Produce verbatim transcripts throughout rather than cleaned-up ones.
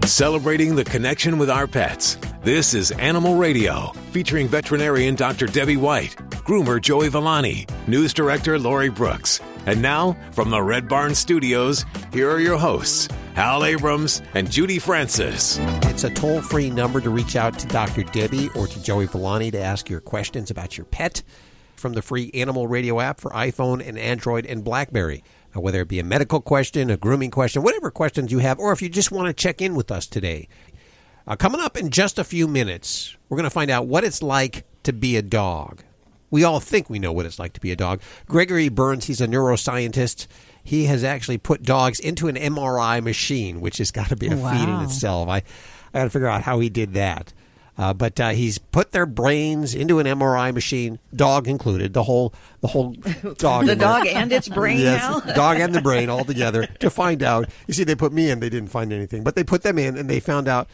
Celebrating the connection with our pets. This is Animal Radio, featuring veterinarian Doctor Debbie White, groomer Joey Villani, news director Lori Brooks. And now, from the Red Barn Studios, here are your hosts, Hal Abrams and Judy Francis. It's a toll-free number to reach out to Doctor Debbie or to Joey Villani to ask your questions about your pet from the free Animal Radio app for iPhone and Android and BlackBerry. Now, whether it be a medical question, a grooming question, whatever questions you have, or if you just want to check in with us today. Uh, coming up in just a few minutes, we're going to find out what it's like to be a dog. We all think we know what it's like to be a dog. Gregory Burns, he's a neuroscientist. He has actually put dogs into an M R I machine, which has got to be a wow. feat in itself. I, I got to figure out how he did that. Uh, but uh, he's put their brains into an M R I machine, dog included, the whole the whole dog. The dog and its brain yes, now? Dog and the brain all together to find out. You see, they put me in, they didn't find anything. But they put them in, and they found out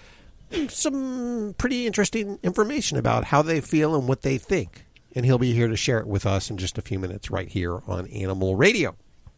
some pretty interesting information about how they feel and what they think. And he'll be here to share it with us in just a few minutes right here on Animal Radio.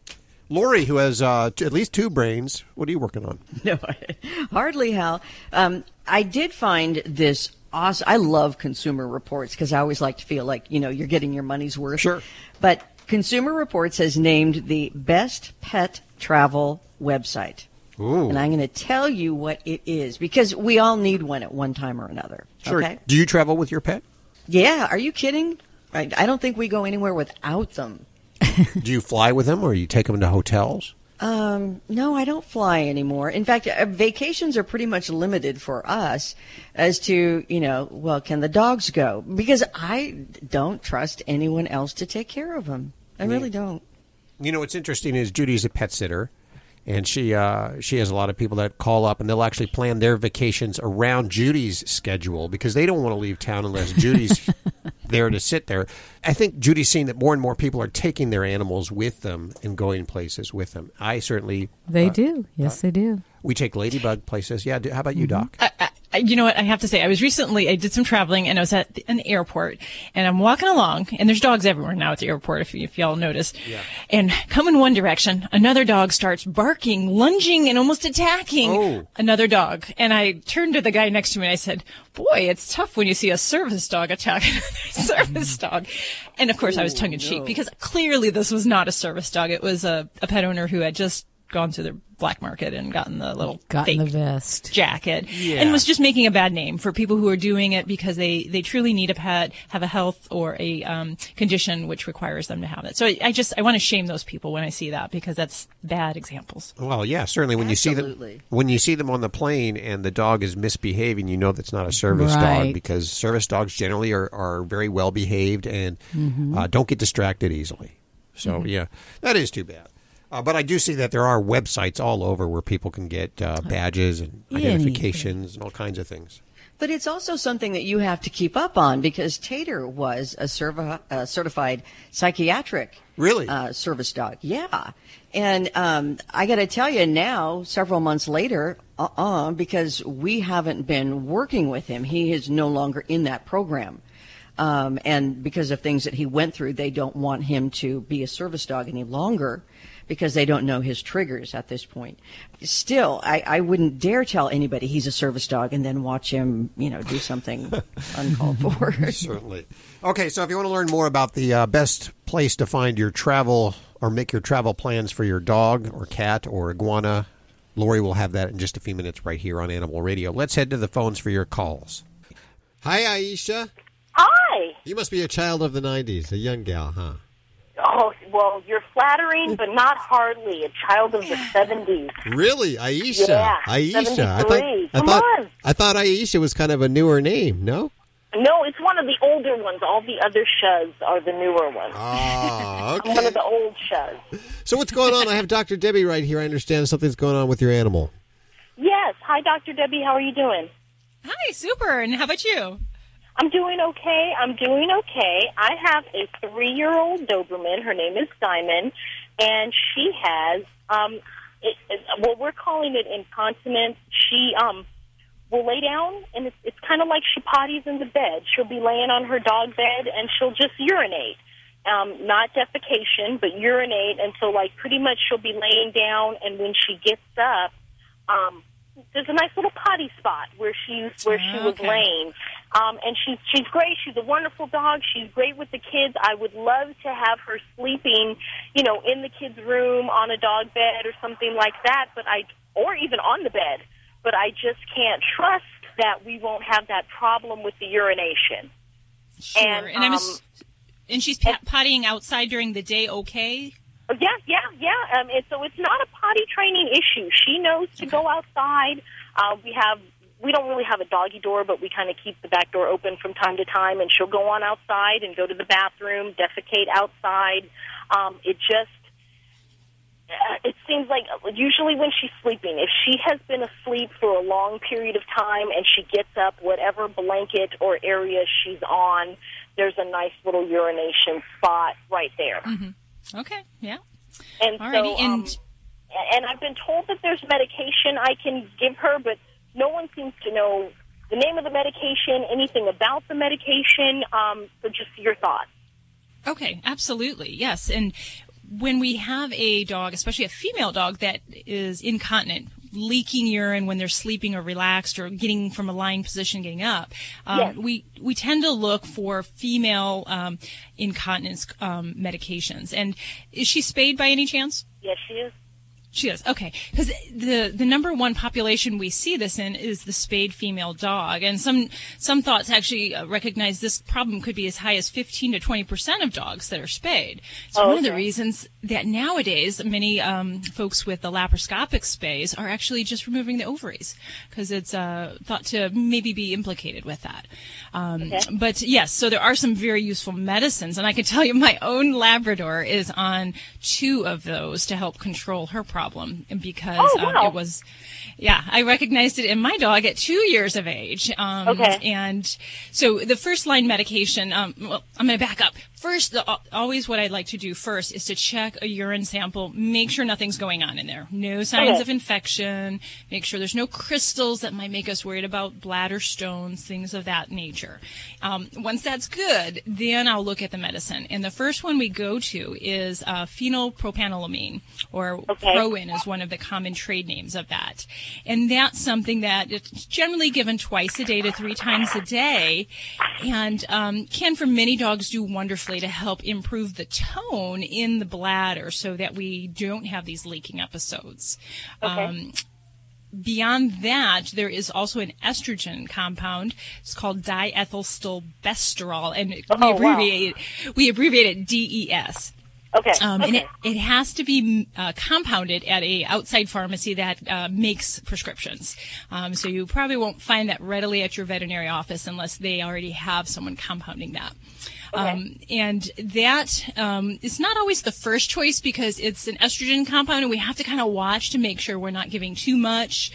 Lori, who has uh, t- at least two brains, what are you working on? No, hardly, Hal. Um, I did find this awesome. I love Consumer Reports because I always like to feel like, you know, you're getting your money's worth. Sure. But Consumer Reports has named the best pet travel website. Ooh. And I'm going to tell you what it is because we all need one at one time or another. Sure. Okay? Do you travel with your pet? Yeah. Are you kidding? I, I don't think we go anywhere without them. Do you fly with them or you take them to hotels? Um, no, I don't fly anymore. In fact, uh, vacations are pretty much limited for us as to, you know, well, can the dogs go? Because I don't trust anyone else to take care of them. I really don't. You know, what's interesting is Judy's a pet sitter, and she uh, she has a lot of people that call up, and they'll actually plan their vacations around Judy's schedule because they don't want to leave town unless Judy's there to sit there. I think Judy's seeing that more and more people are taking their animals with them and going places with them. I certainly... They uh, do. Yes, uh, they do. We take Ladybug places. Yeah. Do, how about you, Doc? I, I, you know what? I have to say, I was recently, I did some traveling and I was at an airport and I'm walking along and there's dogs everywhere now at the airport, if, if y'all notice. Yeah. And come in one direction, another dog starts barking, lunging, and almost attacking oh. another dog. And I turned to the guy next to me and I said, boy, it's tough when you see a service dog attack another service dog. And of course, I was tongue in cheek because clearly this was not a service dog. It was a, a pet owner who had just gone to the black market and gotten the little Gotten fake the vest. jacket Yeah. and was just making a bad name for people who are doing it because they, they truly need a pet, have a health or a um, condition which requires them to have it. So I, I just, I want to shame those people when I see that because that's bad examples. Well, yeah, certainly. When Absolutely. you see them, when you see them on the plane and the dog is misbehaving, you know that's not a service Right. dog because service dogs generally are, are very well behaved and Mm-hmm. uh, don't get distracted easily. So Mm-hmm. yeah, that is too bad. Uh, but I do see that there are websites all over where people can get uh, badges and Anything. identifications and all kinds of things. But it's also something that you have to keep up on because Tater was a, serv- a certified psychiatric Really? uh, service dog. Yeah. And um, I got to tell you now, several months later, uh-uh, because we haven't been working with him. He is no longer in that program. Um, and because of things that he went through, they don't want him to be a service dog any longer because they don't know his triggers at this point. Still, I, I wouldn't dare tell anybody he's a service dog and then watch him, you know, do something uncalled for. Certainly. Okay, so if you want to learn more about the uh, best place to find your travel or make your travel plans for your dog or cat or iguana, Lori will have that in just a few minutes right here on Animal Radio. Let's head to the phones for your calls. Hi, Aisha. Hi. You must be a child of the nineties, a young gal, huh? Oh, well, you're flattering, but not hardly. A child of the seventies. Really? Aisha? Yeah, Aisha. I thought, seventy-three. I Come thought, on. I thought Aisha was kind of a newer name, no? No, it's one of the older ones. All the other Shuz are the newer ones. Oh, I'm one okay. of the old Shuz. So what's going on? I have Doctor Debbie right here. I understand something's going on with your animal. Yes. Hi, Doctor Debbie. How are you doing? Hi, super. And how about you? I'm doing okay. I'm doing okay. I have a three-year-old Doberman. Her name is Diamond, and she has, um, it, it, well, we're calling it incontinence. She um, will lay down, and it's, it's kind of like she potties in the bed. She'll be laying on her dog bed, and she'll just urinate. Um, not defecation, but urinate, and so, like, pretty much she'll be laying down, and when she gets up, um, there's a nice little potty spot where she where she was Okay. laying. Um, and she's she's great. She's a wonderful dog. She's great with the kids. I would love to have her sleeping, you know, in the kids' room on a dog bed or something like that. But I, or even on the bed. But I just can't trust that we won't have that problem with the urination. Sure. And, And, I'm um, ass- and she's pa- pottying outside during the day, okay? Yeah, yeah, yeah. Um, and so it's not a potty training issue. She knows to go outside. Uh, we have. We don't really have a doggy door, but we kind of keep the back door open from time to time, and she'll go on outside and go to the bathroom, defecate outside. Um, it just, uh, it seems like usually when she's sleeping, if she has been asleep for a long period of time and she gets up, whatever blanket or area she's on, there's a nice little urination spot right there. Mm-hmm. Okay, yeah. And Alrighty, so, um, and and I've been told that there's medication I can give her, but no one seems to know the name of the medication, anything about the medication. Um, so just your thoughts. okay, absolutely, yes. And when we have a dog, especially a female dog that is incontinent, leaking urine when they're sleeping or relaxed or getting from a lying position, getting up, um, Yes. we, we tend to look for female um, incontinence um, medications. And is she spayed by any chance? Yes, she is. She is. Okay. Because the, the number one population we see this in is the spayed female dog. And some, some thoughts actually uh, recognize this problem could be as high as fifteen to twenty percent of dogs that are spayed. It's Oh, one of the okay. reasons that nowadays many um, folks with the laparoscopic spays are actually just removing the ovaries because it's uh, thought to maybe be implicated with that. Um, Okay. But yes, so there are some very useful medicines. And I can tell you my own Labrador is on two of those to help control her problem. Problem because Oh, um, wow. it was, yeah, I recognized it in my dog at two years of age. Um, Okay. And so the first line medication, um, well, I'm going to back up. First, the, always what I'd like to do first is to check a urine sample, make sure nothing's going on in there. No signs Okay. of infection, make sure there's no crystals that might make us worried about bladder stones, things of that nature. Um, once that's good, then I'll look at the medicine. And the first one we go to is uh, phenylpropanolamine, or Okay. Proin is one of the common trade names of that. And that's something that it's generally given twice a day to three times a day, and um, can for many dogs do wonderfully to help improve the tone in the bladder so that we don't have these leaking episodes. Okay. Um, Beyond that, there is also an estrogen compound. It's called diethylstilbestrol, and we Oh, wow. abbreviate we abbreviate it D E S. Okay. Um, okay. And it, it has to be uh, compounded at a outside pharmacy that uh, makes prescriptions. Um, so you probably won't find that readily at your veterinary office unless they already have someone compounding that. Okay. Um, and that um, is not always the first choice because it's an estrogen compound, and we have to kind of watch to make sure we're not giving too much,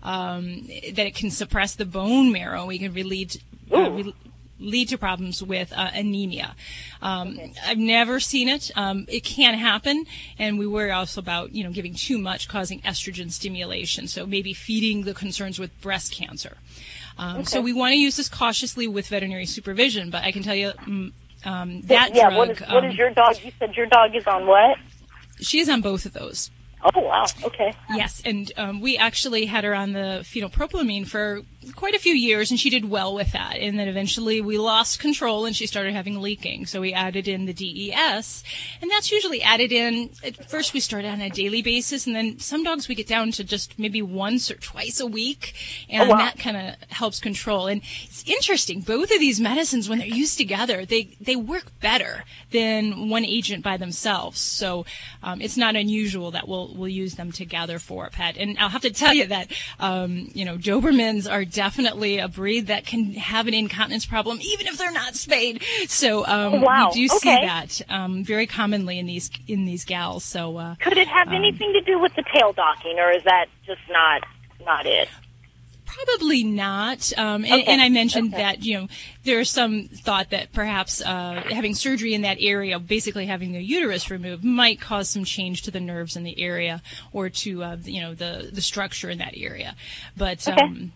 um, that it can suppress the bone marrow. We can relieve. Uh, re- lead to problems with uh, anemia. Um, Okay. I've never seen it. Um, it can happen, and we worry also about, you know, giving too much causing estrogen stimulation, so maybe feeding the concerns with breast cancer. Um, Okay. So we want to use this cautiously with veterinary supervision, but I can tell you mm, um, that yeah, drug, what is, what um, is your dog? You said your dog is on what? she is on both of those. Oh, wow. Okay. Yes, and um, we actually had her on the phenylpropylamine for quite a few years, and she did well with that. And then eventually we lost control, and she started having leaking. So we added in the D E S, and that's usually added in. At first we started on a daily basis, and then some dogs we get down to just maybe once or twice a week, and Oh, wow. that kind of helps control. And it's interesting, both of these medicines, when they're used together, they, they work better than one agent by themselves. So um, it's not unusual that we'll we'll use them together for a pet. And I'll have to tell you that um, you know, Dobermans are definitely a breed that can have an incontinence problem even if they're not spayed. So um, Oh, wow. we do see Okay. that um, very commonly in these in these gals. So uh, Could it have anything to do with the tail docking, or is that just not not it? probably not. Um, and, Okay. and I mentioned Okay. that, you know, there's some thought that perhaps uh, having surgery in that area, basically having the uterus removed, might cause some change to the nerves in the area or to, uh, you know, the, the structure in that area. But Okay. um,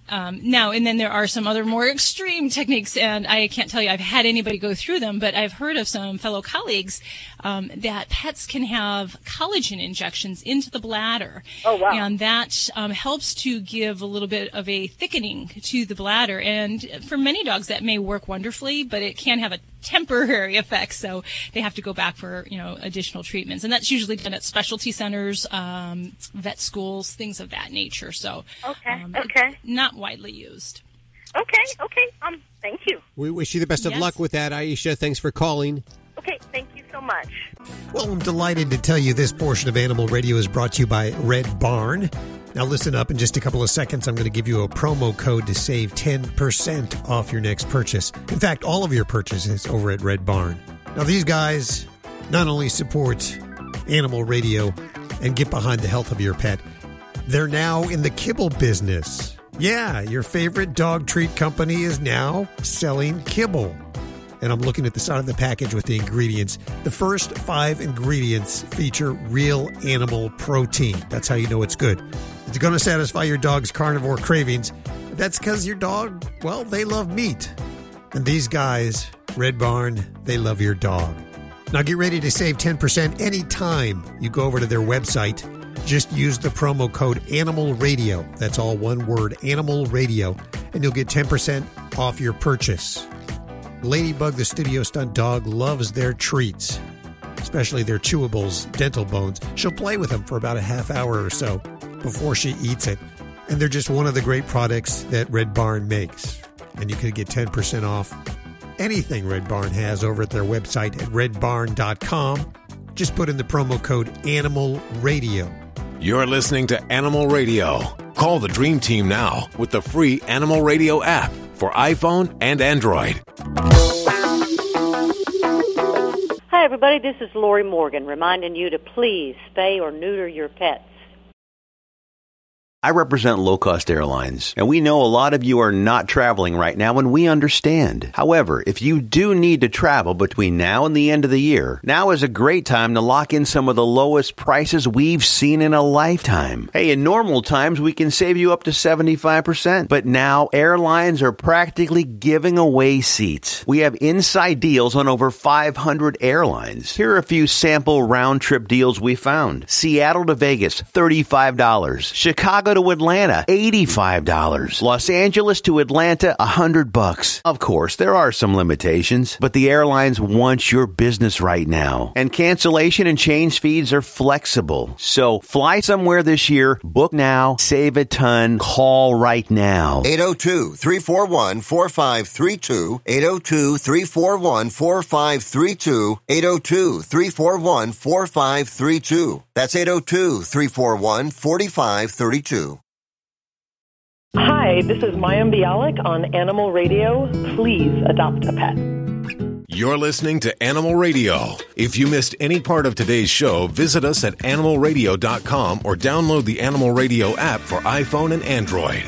Um, now, and then there are some other more extreme techniques, and I can't tell you I've had anybody go through them, but I've heard of some fellow colleagues um, that pets can have collagen injections into the bladder. Oh, wow. And that um, helps to give a little bit of a thickening to the bladder. And for many dogs, that may work wonderfully, but it can have a temporary effect, so they have to go back for, you know, additional treatments. And that's usually done at specialty centers, um, vet schools, things of that nature. So Okay, um, okay. not widely used. Okay, okay. Um, thank you. We wish you the best of Yes. luck with that, Aisha. Thanks for calling. Okay, thank you so much. Well, I'm delighted to tell you this portion of Animal Radio is brought to you by Red Barn. Now listen up, in just a couple of seconds, I'm going to give you a promo code to save ten percent off your next purchase. In fact, all of your purchases over at Red Barn. Now these guys not only support Animal Radio and get behind the health of your pet, they're now in the kibble business. Yeah, your favorite dog treat company is now selling kibble. And I'm looking at the side of the package with the ingredients. The first five ingredients feature real animal protein. That's how you know it's good. It's going to satisfy your dog's carnivore cravings. That's because your dog, well, they love meat. And these guys, Red Barn, they love your dog. Now get ready to save ten percent anytime you go over to their website. Just use the promo code Animal Radio. That's all one word, Animal Radio, and you'll get ten percent off your purchase. Ladybug, the studio stunt dog, loves their treats, especially their chewables, dental bones. She'll play with them for about a half hour or so before she eats it. And they're just one of the great products that Red Barn makes. And you could get ten percent off anything Red Barn has over at their website at red barn dot com. Just put in the promo code Animal Radio. You're listening to Animal Radio. Call the Dream Team now with the free Animal Radio app for iPhone and Android. Hi, everybody. This is Lori Morgan reminding you to please spay or neuter your pets. I represent Low Cost Airlines, and we know a lot of you are not traveling right now, and we understand. However, if you do need to travel between now and the end of the year, now is a great time to lock in some of the lowest prices we've seen in a lifetime. Hey, in normal times, we can save you up to seventy-five percent, but now airlines are practically giving away seats. We have inside deals on over five hundred airlines. Here are a few sample round-trip deals we found. Seattle to Vegas, thirty-five dollars. Chicago to Atlanta, eighty-five dollars. Los Angeles to Atlanta, one hundred bucks. Of course, there are some limitations, but the airlines want your business right now. And cancellation and change fees are flexible. So fly somewhere this year, book now, save a ton, call right now. eight oh two, three four one, four five three two, eight oh two, three four one, four five three two, eight oh two, three four one, four five three two. That's eight oh two, three four one, four five three two. Hi, this is Mayim Bialik on Animal Radio. Please adopt a pet. You're listening to Animal Radio. If you missed any part of today's show, visit us at animal radio dot com or download the Animal Radio app for iPhone and Android.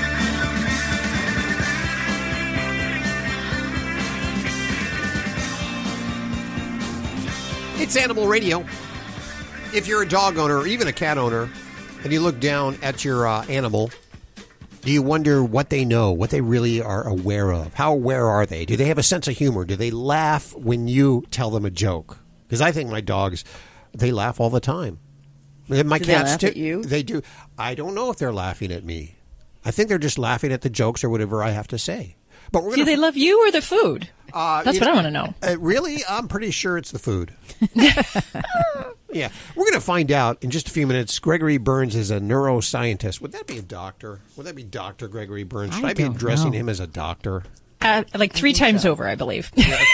It's Animal Radio. If you're a dog owner or even a cat owner and you look down at your uh, animal, do you wonder what they know, what they really are aware of? How aware are they? Do they have a sense of humor? Do they laugh when you tell them a joke? Because I think my dogs, they laugh all the time. My do cats they laugh too. at you? They do. I don't know if they're laughing at me. I think they're just laughing at the jokes or whatever I have to say. But we're Do gonna, they love you or the food? Uh, That's you what know, I want to know. Uh, really? I'm pretty sure it's the food. Yeah. We're going to find out in just a few minutes. Gregory Burns is a neuroscientist. Would that be a doctor? Would that be Doctor Gregory Burns? Should I, I be don't addressing know. him as a doctor? Uh, like three times over, I believe.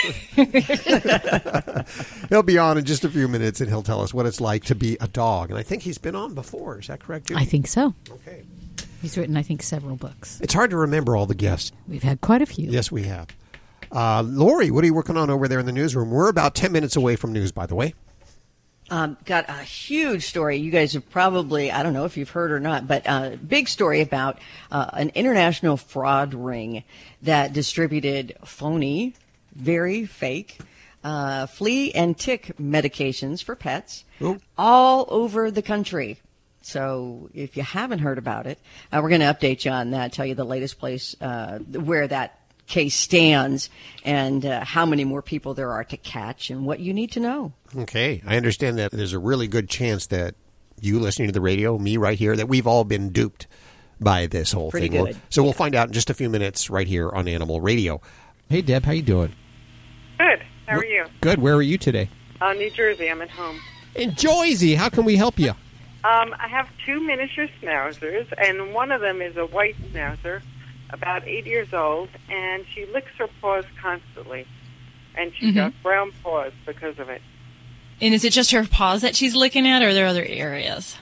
He'll be on in just a few minutes, and he'll tell us what it's like to be a dog. And I think he's been on before. Is that correct, Judy? I think so. Okay. He's written, I think, several books. It's hard to remember all the guests. We've had quite a few. Yes, we have. Uh, Lori, what are you working on over there in the newsroom? We're about ten minutes away from news, by the way. Um, got a huge story. You guys have probably, I don't know if you've heard or not, but a uh, big story about uh, an international fraud ring that distributed phony, very fake, uh, flea and tick medications for pets Ooh. all over the country. So if you haven't heard about it, uh, we're going to update you on that, tell you the latest place uh, where that case stands and uh, how many more people there are to catch and what you need to know. Okay. I understand that there's a really good chance that you listening to the radio, me right here, that we've all been duped by this whole Pretty thing. good. We'll, so we'll find out in just a few minutes right here on Animal Radio. Hey, Deb, how you doing? Good. How are you? Good. Where are you today? Uh, New Jersey. I'm at home. In Jersey. How can we help you? Um, I have two miniature schnauzers, and one of them is a white schnauzer, about eight years old, and she licks her paws constantly, and she's Mm-hmm. got brown paws because of it. And is it just her paws that she's looking at, or are there other areas?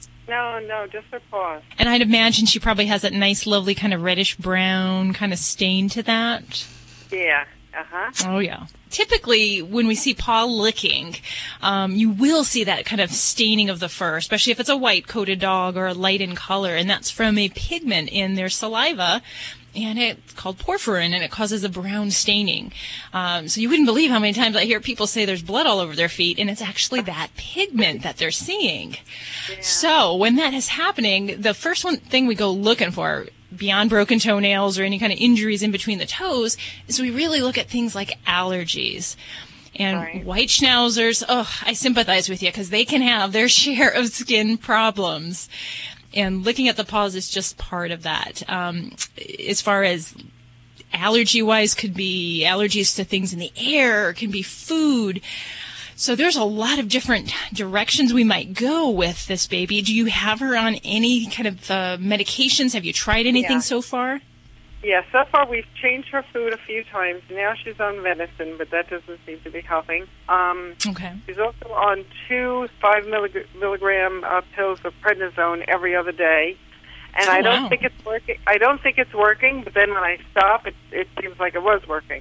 No, no, just her paws. And I'd imagine she probably has that nice, lovely kind of reddish-brown kind of stain to that. Yeah. Uh-huh. Oh, yeah. Typically, when we see paw licking, um, you will see that kind of staining of the fur, especially if it's a white-coated dog or a light in color, and that's from a pigment in their saliva, and it's called porphyrin, and it causes a brown staining. Um, so you wouldn't believe how many times I hear people say there's blood all over their feet, and it's actually that pigment that they're seeing. Yeah. So when that is happening, the first one thing we go looking for, beyond broken toenails or any kind of injuries in between the toes, is we really look at things like allergies. And right. white schnauzers, oh, I sympathize with you because they can have their share of skin problems. And looking at the paws is just part of that. Um, as far as allergy-wise, could be allergies to things in the air, can be food. So there's a lot of different directions we might go with this baby. Do you have her on any kind of uh, medications? Have you tried anything Yeah. so far? Yeah, so far we've changed her food a few times. Now she's on medicine, but that doesn't seem to be helping. Um, okay. She's also on two five millig- milligram uh, pills of prednisone every other day, and Oh, I don't wow. think it's working. I don't think it's working, but then when I stop, it it seems like it was working.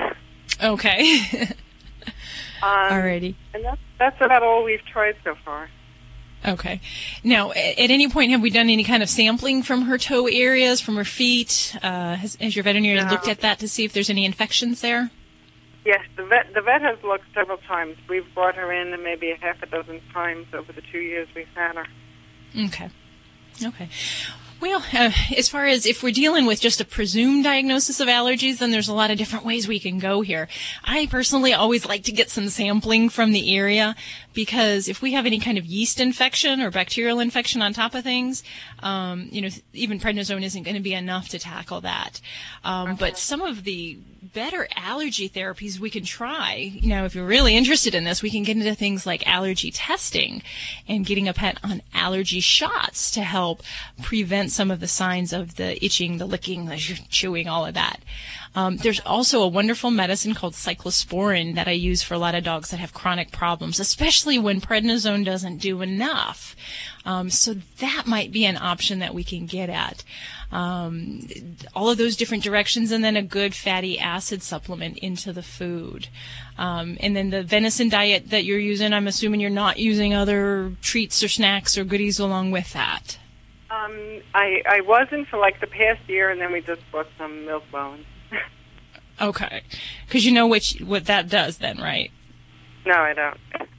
Okay. Um, Alrighty. And that's that's about all we've tried so far. Okay. Now, a- at any point, have we done any kind of sampling from her toe areas, from her feet? Uh, has, has your veterinarian No. looked at that to see if there's any infections there? Yes, the vet the vet has looked several times. We've brought her in maybe a half a dozen times over the two years we've had her. Okay. Okay. Well, uh, as far as if we're dealing with just a presumed diagnosis of allergies, then there's a lot of different ways we can go here. I personally always like to get some sampling from the area because if we have any kind of yeast infection or bacterial infection on top of things, um, you know, even prednisone isn't going to be enough to tackle that. Um, but some of the better allergy therapies we can try, you know, if you're really interested in this, we can get into things like allergy testing and getting a pet on allergy shots to help prevent some of the signs of the itching, the licking, the chewing, all of that. Um, there's also a wonderful medicine called cyclosporin that I use for a lot of dogs that have chronic problems, especially when prednisone doesn't do enough. Um, so that might be an option that we can get at. Um, all of those different directions, and then a good fatty acid supplement into the food. Um, and then the venison diet that you're using, I'm assuming you're not using other treats or snacks or goodies along with that. Um, I I wasn't for like the past year, and then we just bought some milk bones. Okay. Because you know which, what that does then, right? No, I don't.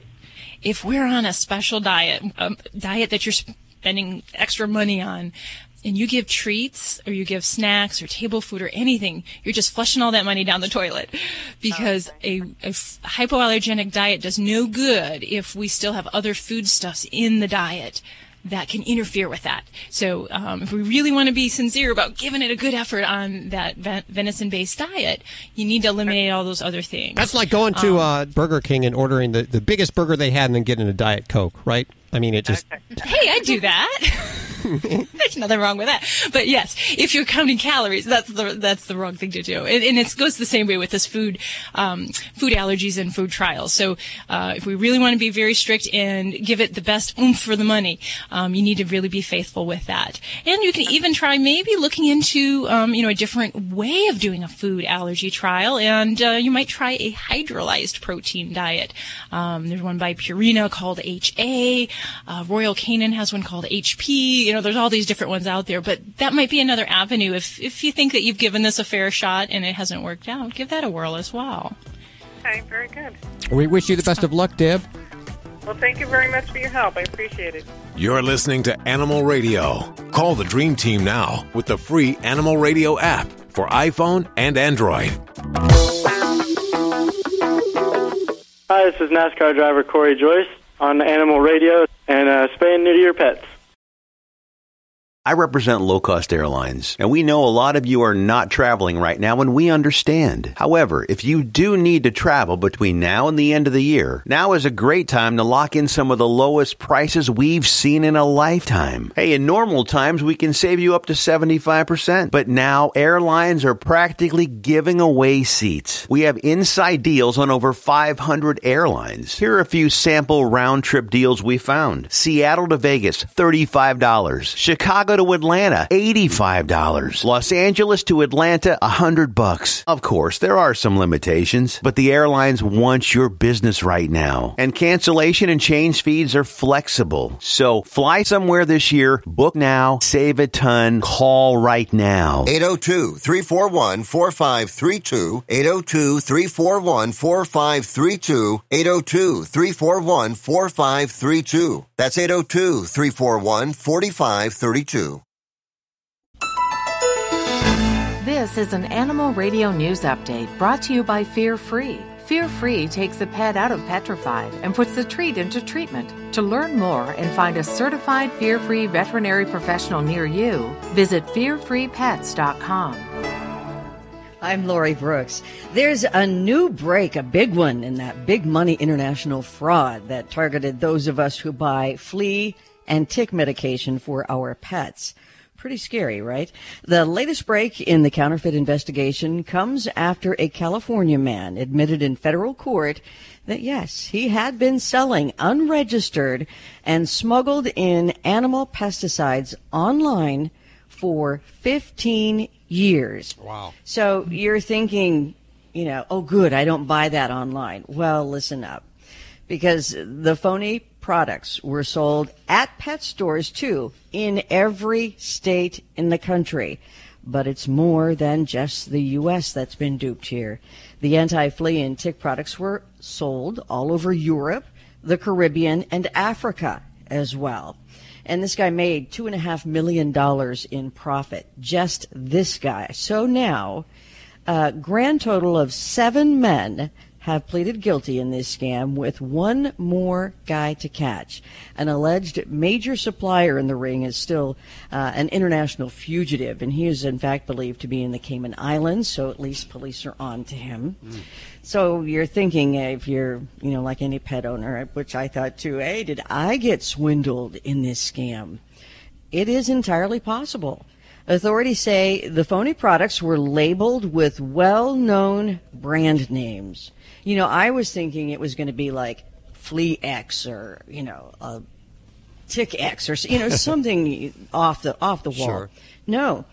If we're on a special diet, a diet that you're spending extra money on, and you give treats or you give snacks or table food or anything, you're just flushing all that money down the toilet because okay. a, a hypoallergenic diet does no good if we still have other foodstuffs in the diet that can interfere with that. So um, if we really want to be sincere about giving it a good effort on that ven- venison-based diet, you need to eliminate all those other things. That's like going to um, uh, Burger King and ordering the, the biggest burger they had and then getting a Diet Coke, right? I mean, it just... Hey, I do that. There's nothing wrong with that. But yes, if you're counting calories, that's the that's the wrong thing to do. And, and it goes the same way with this food, um, food allergies and food trials. So uh, if we really want to be very strict and give it the best oomph for the money, um, you need to really be faithful with that. And you can even try maybe looking into, um, you know, a different way of doing a food allergy trial. And uh, you might try a hydrolyzed protein diet. Um, there's one by Purina called H A. Uh, Royal Canin has one called H P. You know, there's all these different ones out there, but that might be another avenue. If if you think that you've given this a fair shot and it hasn't worked out, give that a whirl as well. Okay, very good. We wish you the best of luck, Deb. Well, Well, thank you very much for your help. I appreciate it. You're listening to Animal Radio. Call the Dream Team now with the free Animal Radio app for iPhone and Android. Hi, this is NASCAR driver Corey Joyce on Animal Radio, and uh, spay and neuter your pets. I represent Low Cost Airlines, and we know a lot of you are not traveling right now, and we understand. However, if you do need to travel between now and the end of the year, now is a great time to lock in some of the lowest prices we've seen in a lifetime. Hey, in normal times, we can save you up to seventy-five percent, but now airlines are practically giving away seats. We have inside deals on over five hundred airlines. Here are a few sample round-trip deals we found. Seattle to Vegas, thirty-five dollars. Chicago to Atlanta, eighty-five dollars. Los Angeles to Atlanta, one hundred bucks. Of course, there are some limitations, but the airlines want your business right now. And cancellation and change fees are flexible. So fly somewhere this year, book now, save a ton, call right now. eight oh two, three four one, four five three two, eight oh two, three four one, four five three two, eight oh two, three four one, four five three two. That's eight oh two, three four one, four five three two. This is an Animal Radio News Update brought to you by Fear Free. Fear Free takes the pet out of petrified and puts the treat into treatment. To learn more and find a certified Fear Free veterinary professional near you, visit fear free pets dot com. I'm Lori Brooks. There's a new break, a big one, in that big money international fraud that targeted those of us who buy flea and tick medication for our pets. Pretty scary, right? The latest break in the counterfeit investigation comes after a California man admitted in federal court that, yes, he had been selling unregistered and smuggled in animal pesticides online for fifteen years. Wow. So you're thinking, you know, oh, good, I don't buy that online. Well, listen up. Because the phony products were sold at pet stores, too, in every state in the country. But it's more than just the U S that's been duped here. The anti-flea and tick products were sold all over Europe, the Caribbean, and Africa as well. And this guy made two and a half million dollars in profit. Just this guy. So now, a grand total of seven men have pleaded guilty in this scam, with one more guy to catch. An alleged major supplier in the ring is still uh, an international fugitive, and he is in fact believed to be in the Cayman Islands, so at least police are on to him. Mm. So you're thinking, if you're, you know, like any pet owner, which I thought too, hey, did I get swindled in this scam? It is entirely possible. Authorities say the phony products were labeled with well-known brand names. You know, I was thinking it was going to be like Flea X or, you know, uh, Tick X or, you know, something off the off the wall. Sure. No,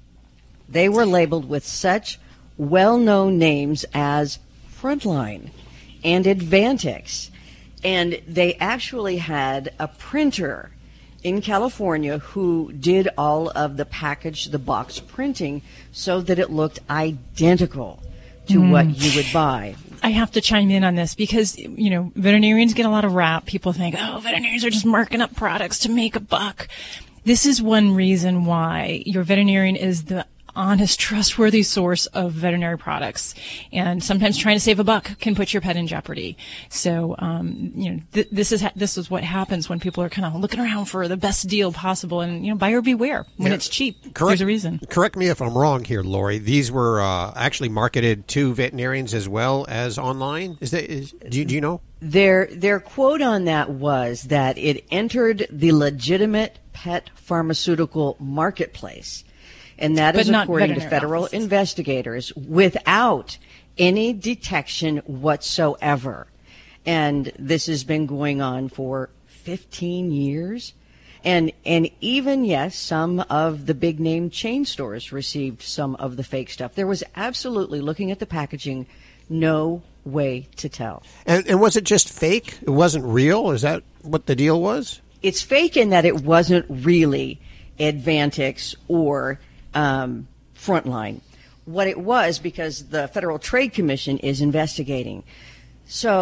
they were labeled with such well-known names as Frontline and Advantix. And they actually had a printer in California who did all of the package, the box printing, so that it looked identical to mm. what you would buy. I have to chime in on this because, you know, veterinarians get a lot of rap. People think, oh, veterinarians are just marking up products to make a buck. This is one reason why your veterinarian is the honest, trustworthy source of veterinary products. And sometimes trying to save a buck can put your pet in jeopardy. So, um, you know, th- this is ha- this is what happens when people are kind of looking around for the best deal possible. And, you know, buyer beware. When yeah. it's cheap, correct, there's a reason. Correct me if I'm wrong here, Lori. These were uh, actually marketed to veterinarians as well as online. Is that is do you, do you know? Their their quote on that was that it entered the legitimate pet pharmaceutical marketplace. And that is according to federal offices. investigators, without any detection whatsoever. And this has been going on for fifteen years. And and even, yes, some of the big name chain stores received some of the fake stuff. There was absolutely, looking at the packaging, no way to tell. And, and was it just fake? It wasn't real? Is that what the deal was? It's fake in that it wasn't really Advantix or Um, Frontline. What it was, because the Federal Trade Commission is investigating. So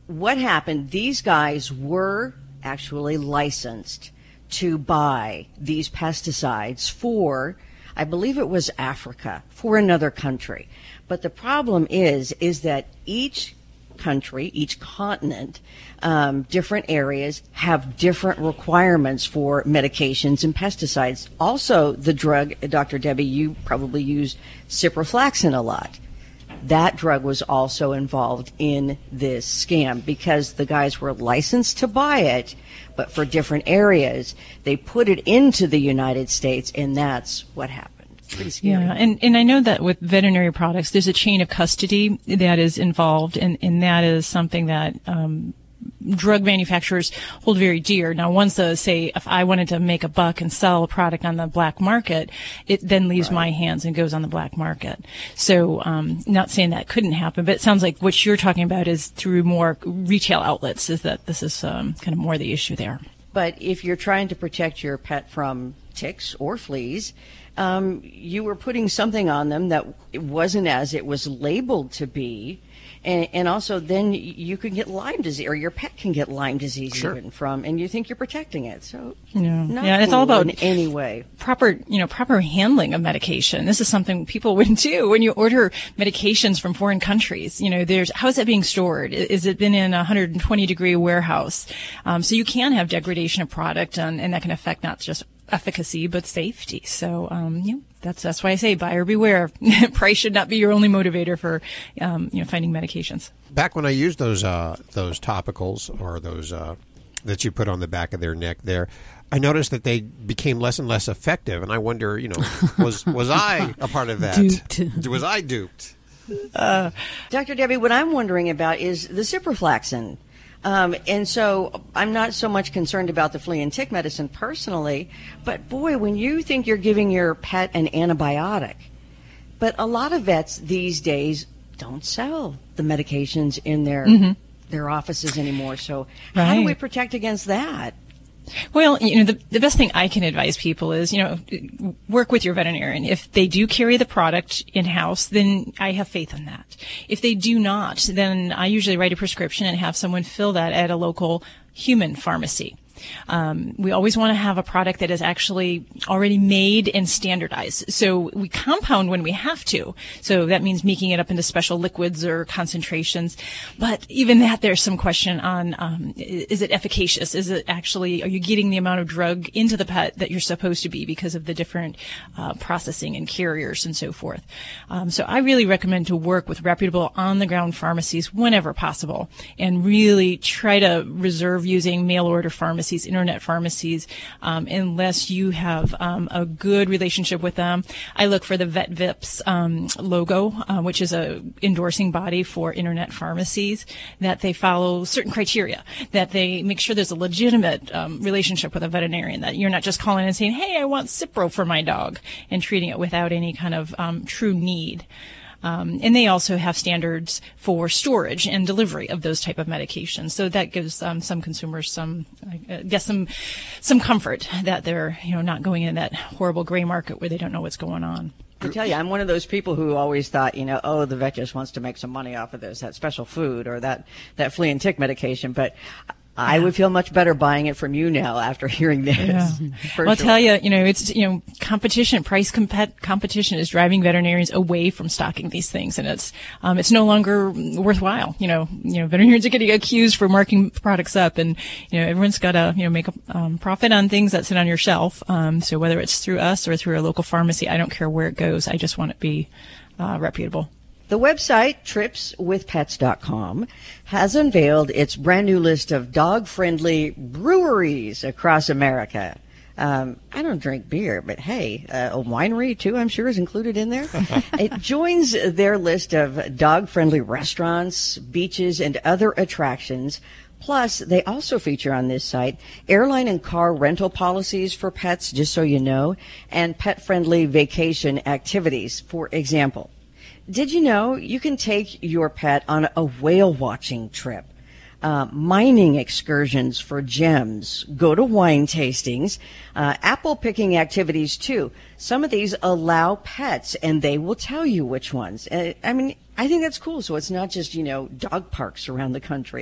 what happened, these guys were actually licensed to buy these pesticides for, I believe it was Africa, for another country. But the problem is, is that each country, each continent, um, different areas have different requirements for medications and pesticides. Also, the drug, Doctor Debbie, you probably use ciprofloxacin a lot. That drug was also involved in this scam because the guys were licensed to buy it, but for different areas. They put it into the United States, and that's what happened. It's pretty scary. Yeah, and, and I know that with veterinary products, there's a chain of custody that is involved, and, and that is something that um, drug manufacturers hold very dear. Now, once, uh, say, if I wanted to make a buck and sell a product on the black market, it then leaves right. my hands and goes on the black market. So, um, not saying that couldn't happen, but it sounds like what you're talking about is through more retail outlets, is that this is um, kind of more the issue there. But if you're trying to protect your pet from ticks or fleas, um, you were putting something on them that it wasn't as it was labeled to be. And, and also then you can get Lyme disease, or your pet can get Lyme disease sure. even from, and you think you're protecting it. So yeah, not yeah, cool it's all about in any way. Proper, you know, proper handling of medication. This is something people wouldn't do when you order medications from foreign countries. You know, there's how is it being stored? Is it been in a one hundred twenty degree warehouse? Um, so you can have degradation of product, and, and that can affect not just efficacy but safety. So um, you know, that's that's why I say buyer beware. Price should not be your only motivator for um, you know finding medications. Back when I used those uh, those topicals or those uh, that you put on the back of their neck there, I noticed that they became less and less effective, and I wonder, you know, was was I a part of that? Duped. Was I duped? Uh, Doctor Debbie, what I'm wondering about is the ciprofloxacin. Um, and so I'm not so much concerned about the flea and tick medicine personally, but boy, when you think you're giving your pet an antibiotic, but a lot of vets these days don't sell the medications in their mm-hmm. their offices anymore. So right. how do we protect against that? Well, you know, the, the best thing I can advise people is, you know, work with your veterinarian. If they do carry the product in-house, then I have faith in that. If they do not, then I usually write a prescription and have someone fill that at a local human pharmacy. Um, we always want to have a product that is actually already made and standardized. So we compound when we have to. So that means making it up into special liquids or concentrations. But even that, there's some question on, um, is it efficacious? Is it actually, are you getting the amount of drug into the pet that you're supposed to be because of the different uh, processing and carriers and so forth? Um, so I really recommend to work with reputable on-the-ground pharmacies whenever possible and really try to reserve using mail-order pharmacies, internet pharmacies, um, unless you have um, a good relationship with them. I look for the VetVips um, logo, uh, which is a endorsing body for internet pharmacies, that they follow certain criteria, that they make sure there's a legitimate um, relationship with a veterinarian, that you're not just calling and saying, hey, I want Cipro for my dog, and treating it without any kind of um, true need. Um, and they also have standards for storage and delivery of those type of medications. So that gives um, some consumers some, I guess, some some comfort that they're, you know, not going in that horrible gray market where they don't know what's going on. I tell you, I'm one of those people who always thought, you know, oh, the vet just wants to make some money off of this, that special food or that, that flea and tick medication. But I would feel much better buying it from you now after hearing this. Yeah. For I'll sure. tell you, you know, it's, you know, competition, price compet- competition is driving veterinarians away from stocking these things, and it's, um, it's no longer worthwhile. You know, you know, veterinarians are getting accused for marking products up, and, you know, everyone's got to, you know, make a um, profit on things that sit on your shelf. Um, so whether it's through us or through a local pharmacy, I don't care where it goes. I just want it to be, uh, reputable. The website, trips with pets dot com, has unveiled its brand new list of dog-friendly breweries across America. Um, I don't drink beer, but hey, uh, a winery, too, I'm sure is included in there. It joins their list of dog-friendly restaurants, beaches, and other attractions. Plus, they also feature on this site airline and car rental policies for pets, just so you know, and pet-friendly vacation activities. For example, did you know you can take your pet on a whale watching trip, uh, mining excursions for gems, go to wine tastings, uh, apple picking activities too? Some of these allow pets, and they will tell you which ones. Uh, I mean, I think that's cool. So it's not just, you know, dog parks around the country.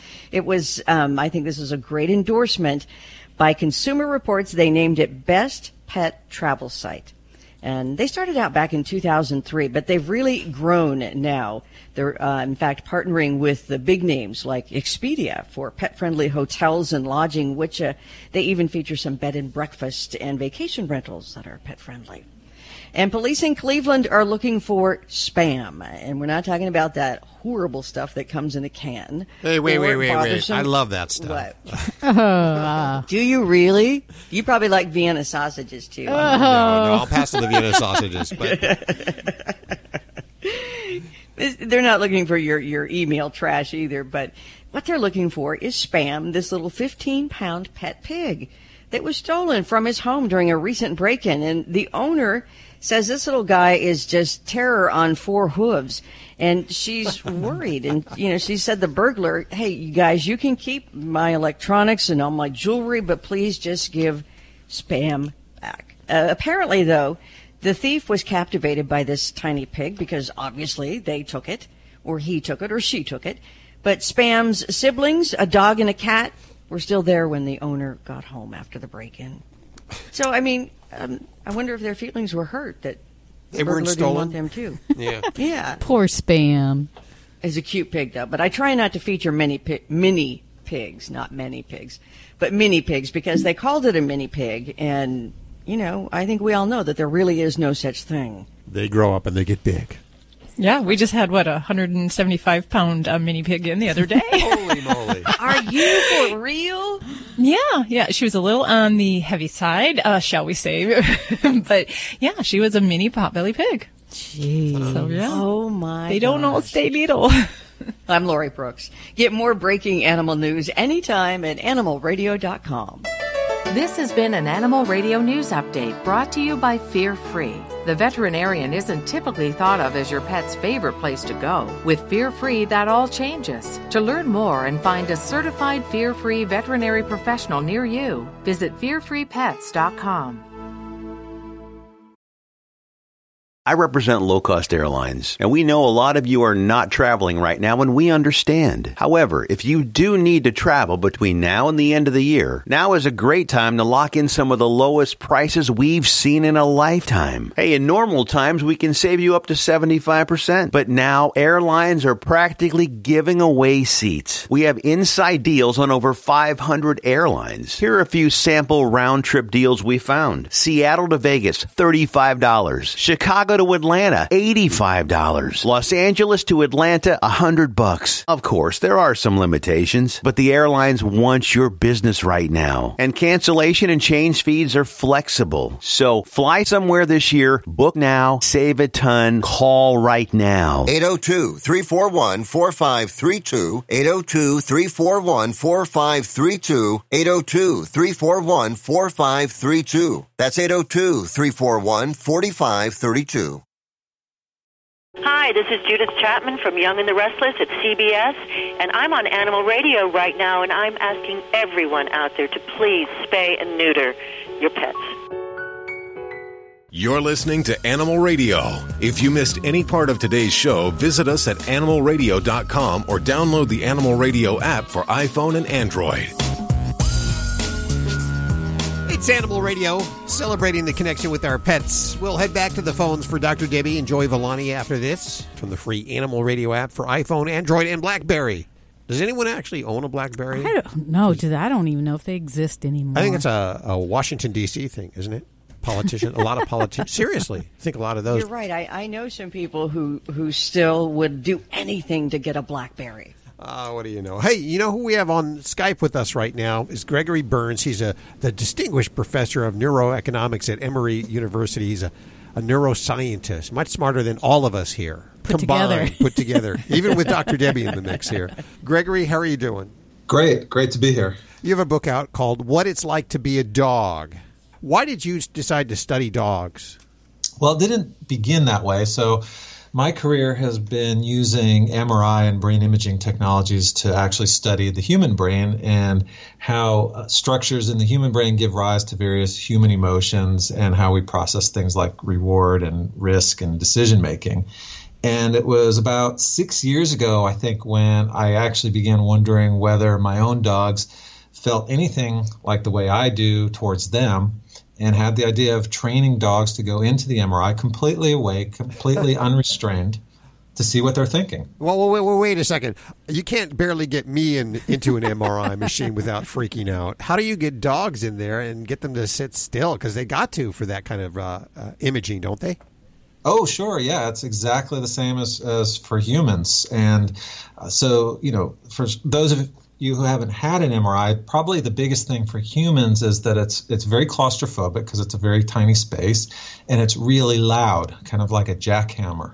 It was, um, I think this is a great endorsement. By Consumer Reports, they named it Best Pet Travel Site. And they started out back in two thousand three, but they've really grown now. They're, uh, in fact, partnering with the big names like Expedia for pet-friendly hotels and lodging, which uh, they even feature some bed and breakfast and vacation rentals that are pet-friendly. And police in Cleveland are looking for spam. And we're not talking about that horrible stuff that comes in a can. Hey, wait, wait, wait, wait. bothersome- I love that stuff. What? Do you really? You probably like Vienna sausages, too. No, no, I'll pass on the Vienna sausages. But they're not looking for your, your email trash either, but what they're looking for is spam, this little fifteen-pound pet pig that was stolen from his home during a recent break-in. And the owner says this little guy is just terror on four hooves. And she's worried. And, you know, she said the burglar, hey, you guys, you can keep my electronics and all my jewelry, but please just give spam back. Uh, apparently, though, the thief was captivated by this tiny pig because obviously they took it, or he took it, or she took it. But Spam's siblings, a dog and a cat, were still there when the owner got home after the break-in. So, I mean, um, I wonder if their feelings were hurt that the They weren't burglar didn't want stolen? them too. Yeah. Yeah. Poor Spam. It's a cute pig, though. But I try not to feature many pi- mini pigs, not many pigs, but mini pigs, because they called it a mini pig. And, you know, I think we all know that there really is no such thing. they grow up and they get big. Yeah, we just had, what, a one hundred seventy-five pound uh, mini pig in the other day. Holy moly. Are you for real? Yeah, yeah. She was a little on the heavy side, uh, shall we say. But, yeah, she was a mini potbelly pig. Jeez. So, yeah. Oh, my They don't all gosh. stay little. I'm Lori Brooks. Get more breaking animal news anytime at animal radio dot com. This has been an Animal Radio News Update brought to you by Fear Free. The veterinarian isn't typically thought of as your pet's favorite place to go. With Fear Free, that all changes. To learn more and find a certified Fear Free veterinary professional near you, visit fear free pets dot com. I represent low-cost airlines, and we know a lot of you are not traveling right now, and we understand. However, if you do need to travel between now and the end of the year, now is a great time to lock in some of the lowest prices we've seen in a lifetime. Hey, in normal times, we can save you up to seventy-five percent, but now airlines are practically giving away seats. We have inside deals on over five hundred airlines. Here are a few sample round-trip deals we found. Seattle to Vegas, thirty-five dollars. Chicago to Atlanta, eighty-five dollars. Los Angeles to Atlanta, one hundred bucks. Of course, there are some limitations, but the airlines want your business right now. And cancellation and change fees are flexible. So fly somewhere this year, book now, save a ton, call right now. eight oh two, three four one, four five three two, eight oh two, three four one, four five three two, eight oh two, three four one, four five three two. That's eight oh two, three four one, four five three two. Hi, this is Judith Chapman from Young and the Restless at C B S, and I'm on Animal Radio right now, and I'm asking everyone out there to please spay and neuter your pets. You're listening to Animal Radio. If you missed any part of today's show, visit us at animal radio dot com or download the Animal Radio app for iPhone and Android. It's Animal Radio, celebrating the connection with our pets. We'll head back to the phones for Doctor Debbie and Joy Villani after this from the free Animal Radio app for iPhone, Android, and BlackBerry. Does anyone actually own a BlackBerry? I don't know. I don't even know if they exist anymore. I think it's a, a Washington, D C thing, isn't it? Politician, a lot of politicians. Seriously, I think a lot of those. You're right. I, I know some people who, who still would do anything to get a BlackBerry. Uh, what do you know? Hey, you know who we have on Skype with us right now is Gregory Burns. He's a the distinguished professor of neuroeconomics at Emory University. He's a, a neuroscientist, much smarter than all of us here. Put combined, together. Put together, even with Doctor Debbie in the mix here. Gregory, how are you doing? Great. Great to be here. You have a book out called What It's Like to Be a Dog. Why did you decide to study dogs? Well, it didn't begin that way. So my career has been using M R I and brain imaging technologies to actually study the human brain and how uh, structures in the human brain give rise to various human emotions and how we process things like reward and risk and decision making. And it was about six years ago, I think, when I actually began wondering whether my own dogs felt anything like the way I do towards them, and had the idea of training dogs to go into the M R I completely awake, completely unrestrained, to see what they're thinking. Well, wait, wait, wait a second. You can't barely get me in, into an M R I machine without freaking out. How do you get dogs in there and get them to sit still? Because they got to for that kind of uh, uh, imaging, don't they? Oh, sure. Yeah, it's exactly the same as, as for humans. And uh, so, you know, for those of you who haven't had an M R I, probably the biggest thing for humans is that it's it's very claustrophobic because it's a very tiny space, and it's really loud, kind of like a jackhammer.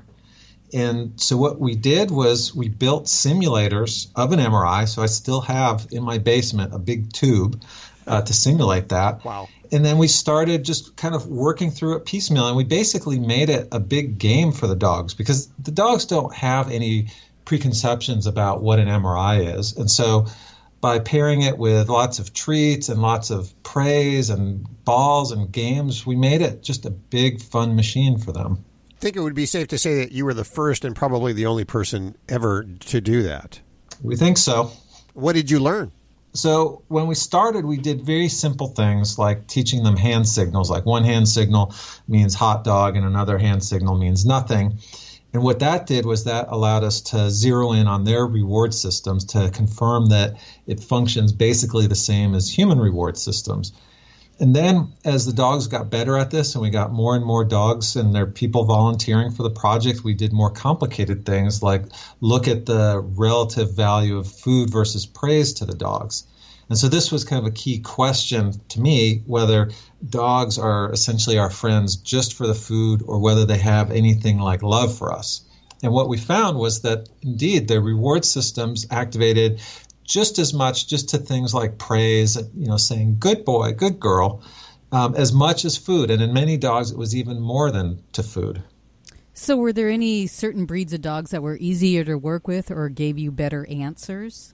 And so what we did was we built simulators of an M R I. So I still have in my basement a big tube uh, to simulate that. Wow. And then we started just kind of working through it piecemeal. And we basically made it a big game for the dogs, because the dogs don't have any preconceptions about what an M R I is. And so by pairing it with lots of treats and lots of praise and balls and games, we made it just a big, fun machine for them. I think it would be safe to say that you were the first and probably the only person ever to do that. We think so. What did you learn? So when we started, we did very simple things like teaching them hand signals, like one hand signal means hot dog and another hand signal means nothing. And what that did was that allowed us to zero in on their reward systems to confirm that it functions basically the same as human reward systems. And then as the dogs got better at this and we got more and more dogs and there are people volunteering for the project, we did more complicated things like look at the relative value of food versus praise to the dogs. And so this was kind of a key question to me, whether dogs are essentially our friends just for the food or whether they have anything like love for us. And what we found was that indeed their reward systems activated just as much just to things like praise, you know, saying good boy, good girl, um, as much as food. And in many dogs, it was even more than to food. So were there any certain breeds of dogs that were easier to work with or gave you better answers?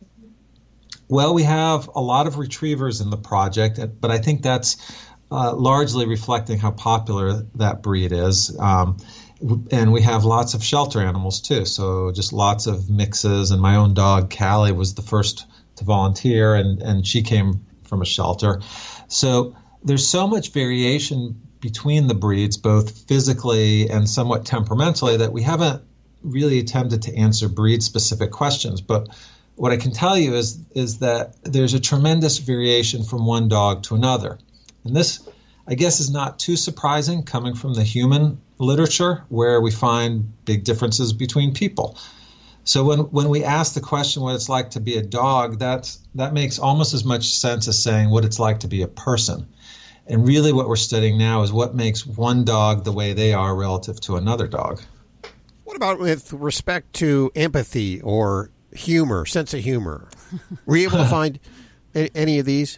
Well, we have a lot of retrievers in the project, but I think that's uh, largely reflecting how popular that breed is. Um, And we have lots of shelter animals, too, so just lots of mixes. And my own dog, Callie, was the first to volunteer, and, and she came from a shelter. So there's so much variation between the breeds, both physically and somewhat temperamentally, that we haven't really attempted to answer breed-specific questions. But what I can tell you is, is that there's a tremendous variation from one dog to another. And this, I guess, is not too surprising coming from the human literature, where we find big differences between people. So when when we ask the question what it's like to be a dog, that's, that makes almost as much sense as saying what it's like to be a person. And really what we're studying now is what makes one dog the way they are relative to another dog. What about with respect to empathy or humor, sense of humor? Were you able to find any of these?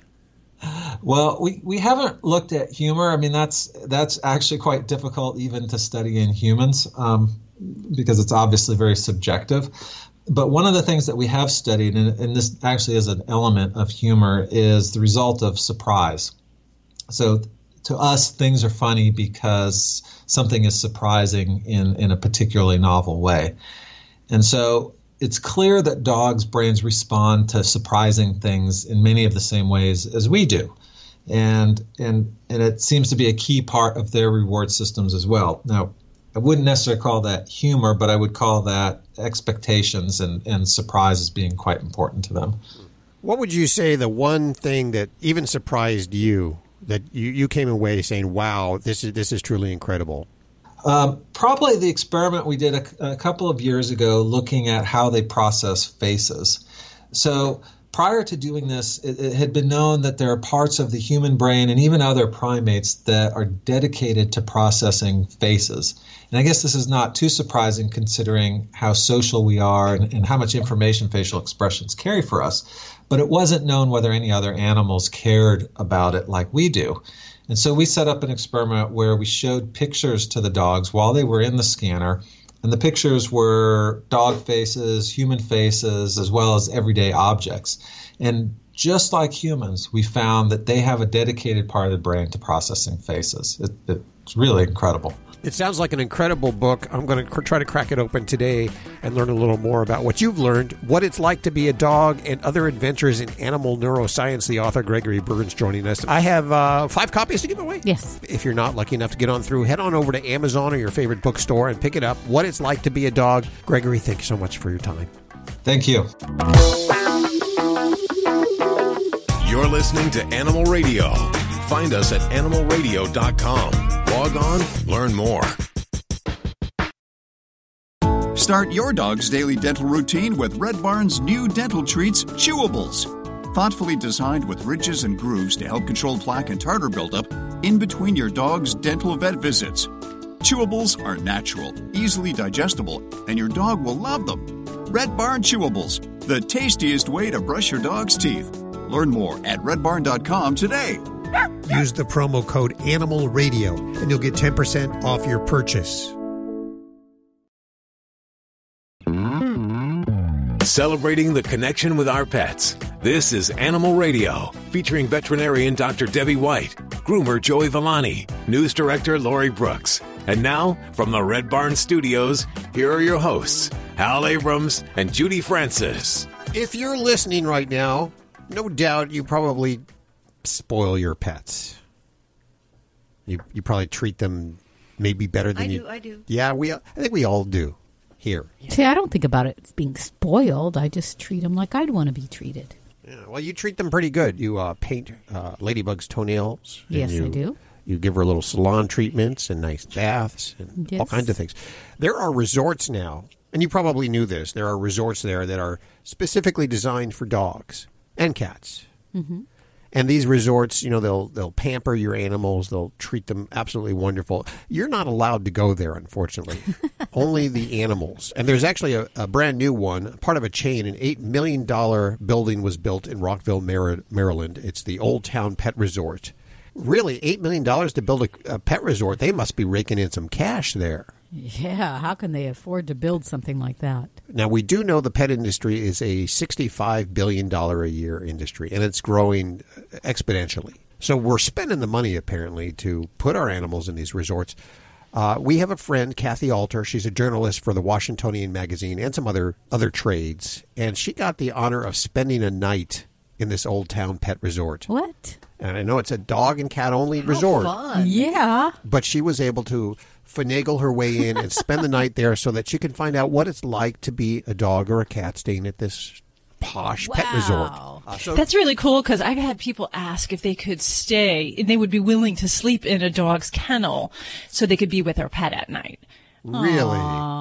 Well, we, we haven't looked at humor. I mean, that's that's actually quite difficult even to study in humans um, because it's obviously very subjective. But one of the things that we have studied, and, and this actually is an element of humor, is the result of surprise. So to us, things are funny because something is surprising in, in a particularly novel way. And so it's clear that dogs' brains respond to surprising things in many of the same ways as we do. And and and it seems to be a key part of their reward systems as well. Now, I wouldn't necessarily call that humor, but I would call that expectations and, and surprise as being quite important to them. What would you say the one thing that even surprised you, that you, you came away saying, wow, this is this is truly incredible? Um, probably the experiment we did a, a couple of years ago looking at how they process faces. So prior to doing this, it, it had been known that there are parts of the human brain and even other primates that are dedicated to processing faces. And I guess this is not too surprising considering how social we are and, and how much information facial expressions carry for us. But it wasn't known whether any other animals cared about it like we do. And so we set up an experiment where we showed pictures to the dogs while they were in the scanner. And the pictures were dog faces, human faces, as well as everyday objects. And just like humans, we found that they have a dedicated part of the brain to processing faces. It, it's really incredible. It sounds like an incredible book. I'm going to cr- try to crack it open today and learn a little more about what you've learned, what it's like to be a dog, and other adventures in animal neuroscience. The author, Gregory Burns, joining us. I have uh, five copies to give away. Yes. If you're not lucky enough to get on through, head on over to Amazon or your favorite bookstore and pick it up. What it's like to be a dog. Gregory, thank you so much for your time. Thank you. You're listening to Animal Radio. Find us at animal radio dot com. Log on, learn more. Start your dog's daily dental routine with Red Barn's new dental treats, Chewables. Thoughtfully designed with ridges and grooves to help control plaque and tartar buildup in between your dog's dental vet visits. Chewables are natural, easily digestible, and your dog will love them. Red Barn Chewables, the tastiest way to brush your dog's teeth. Learn more at red barn dot com today. Use the promo code Animal Radio, and you'll get ten percent off your purchase. Celebrating the connection with our pets. This is Animal Radio, featuring veterinarian Doctor Debbie White, groomer Joey Villani, news director Lori Brooks. And now, from the Red Barn Studios, here are your hosts, Hal Abrams and Judy Francis. If you're listening right now, no doubt you probably spoil your pets. You you probably treat them maybe better than I you. do, I do. Yeah, we. I think we all do here. See, I don't think about it as being spoiled. I just treat them like I'd want to be treated. Yeah, well, you treat them pretty good. You uh, paint uh, Ladybug's toenails. and Yes, you, I do. You give her little salon treatments and nice baths and Yes. all kinds of things. There are resorts now, and you probably knew this. There are resorts there that are specifically designed for dogs and cats. Mm-hmm. And these resorts, you know, they'll they'll pamper your animals. They'll treat them absolutely wonderful. You're not allowed to go there, unfortunately. Only the animals. And there's actually a, a brand new one, part of a chain. An eight million dollars building was built in Rockville, Maryland. It's the Old Town Pet Resort. Really, eight million dollars to build a, a pet resort? They must be raking in some cash there. Yeah, how can they afford to build something like that? Now, we do know the pet industry is a sixty-five billion dollars a year industry, and it's growing exponentially. So we're spending the money, apparently, to put our animals in these resorts. Uh, we have a friend, Kathy Alter. She's a journalist for the Washingtonian magazine and some other, other trades, and she got the honor of spending a night in this Old Town Pet Resort. What? And I know it's a dog and cat only resort. Fun. Yeah. But she was able to finagle her way in and spend the night there so that she can find out what it's like to be a dog or a cat staying at this posh Wow. pet resort. Uh, so That's really cool because I've had people ask if they could stay and they would be willing to sleep in a dog's kennel so they could be with their pet at night. Really?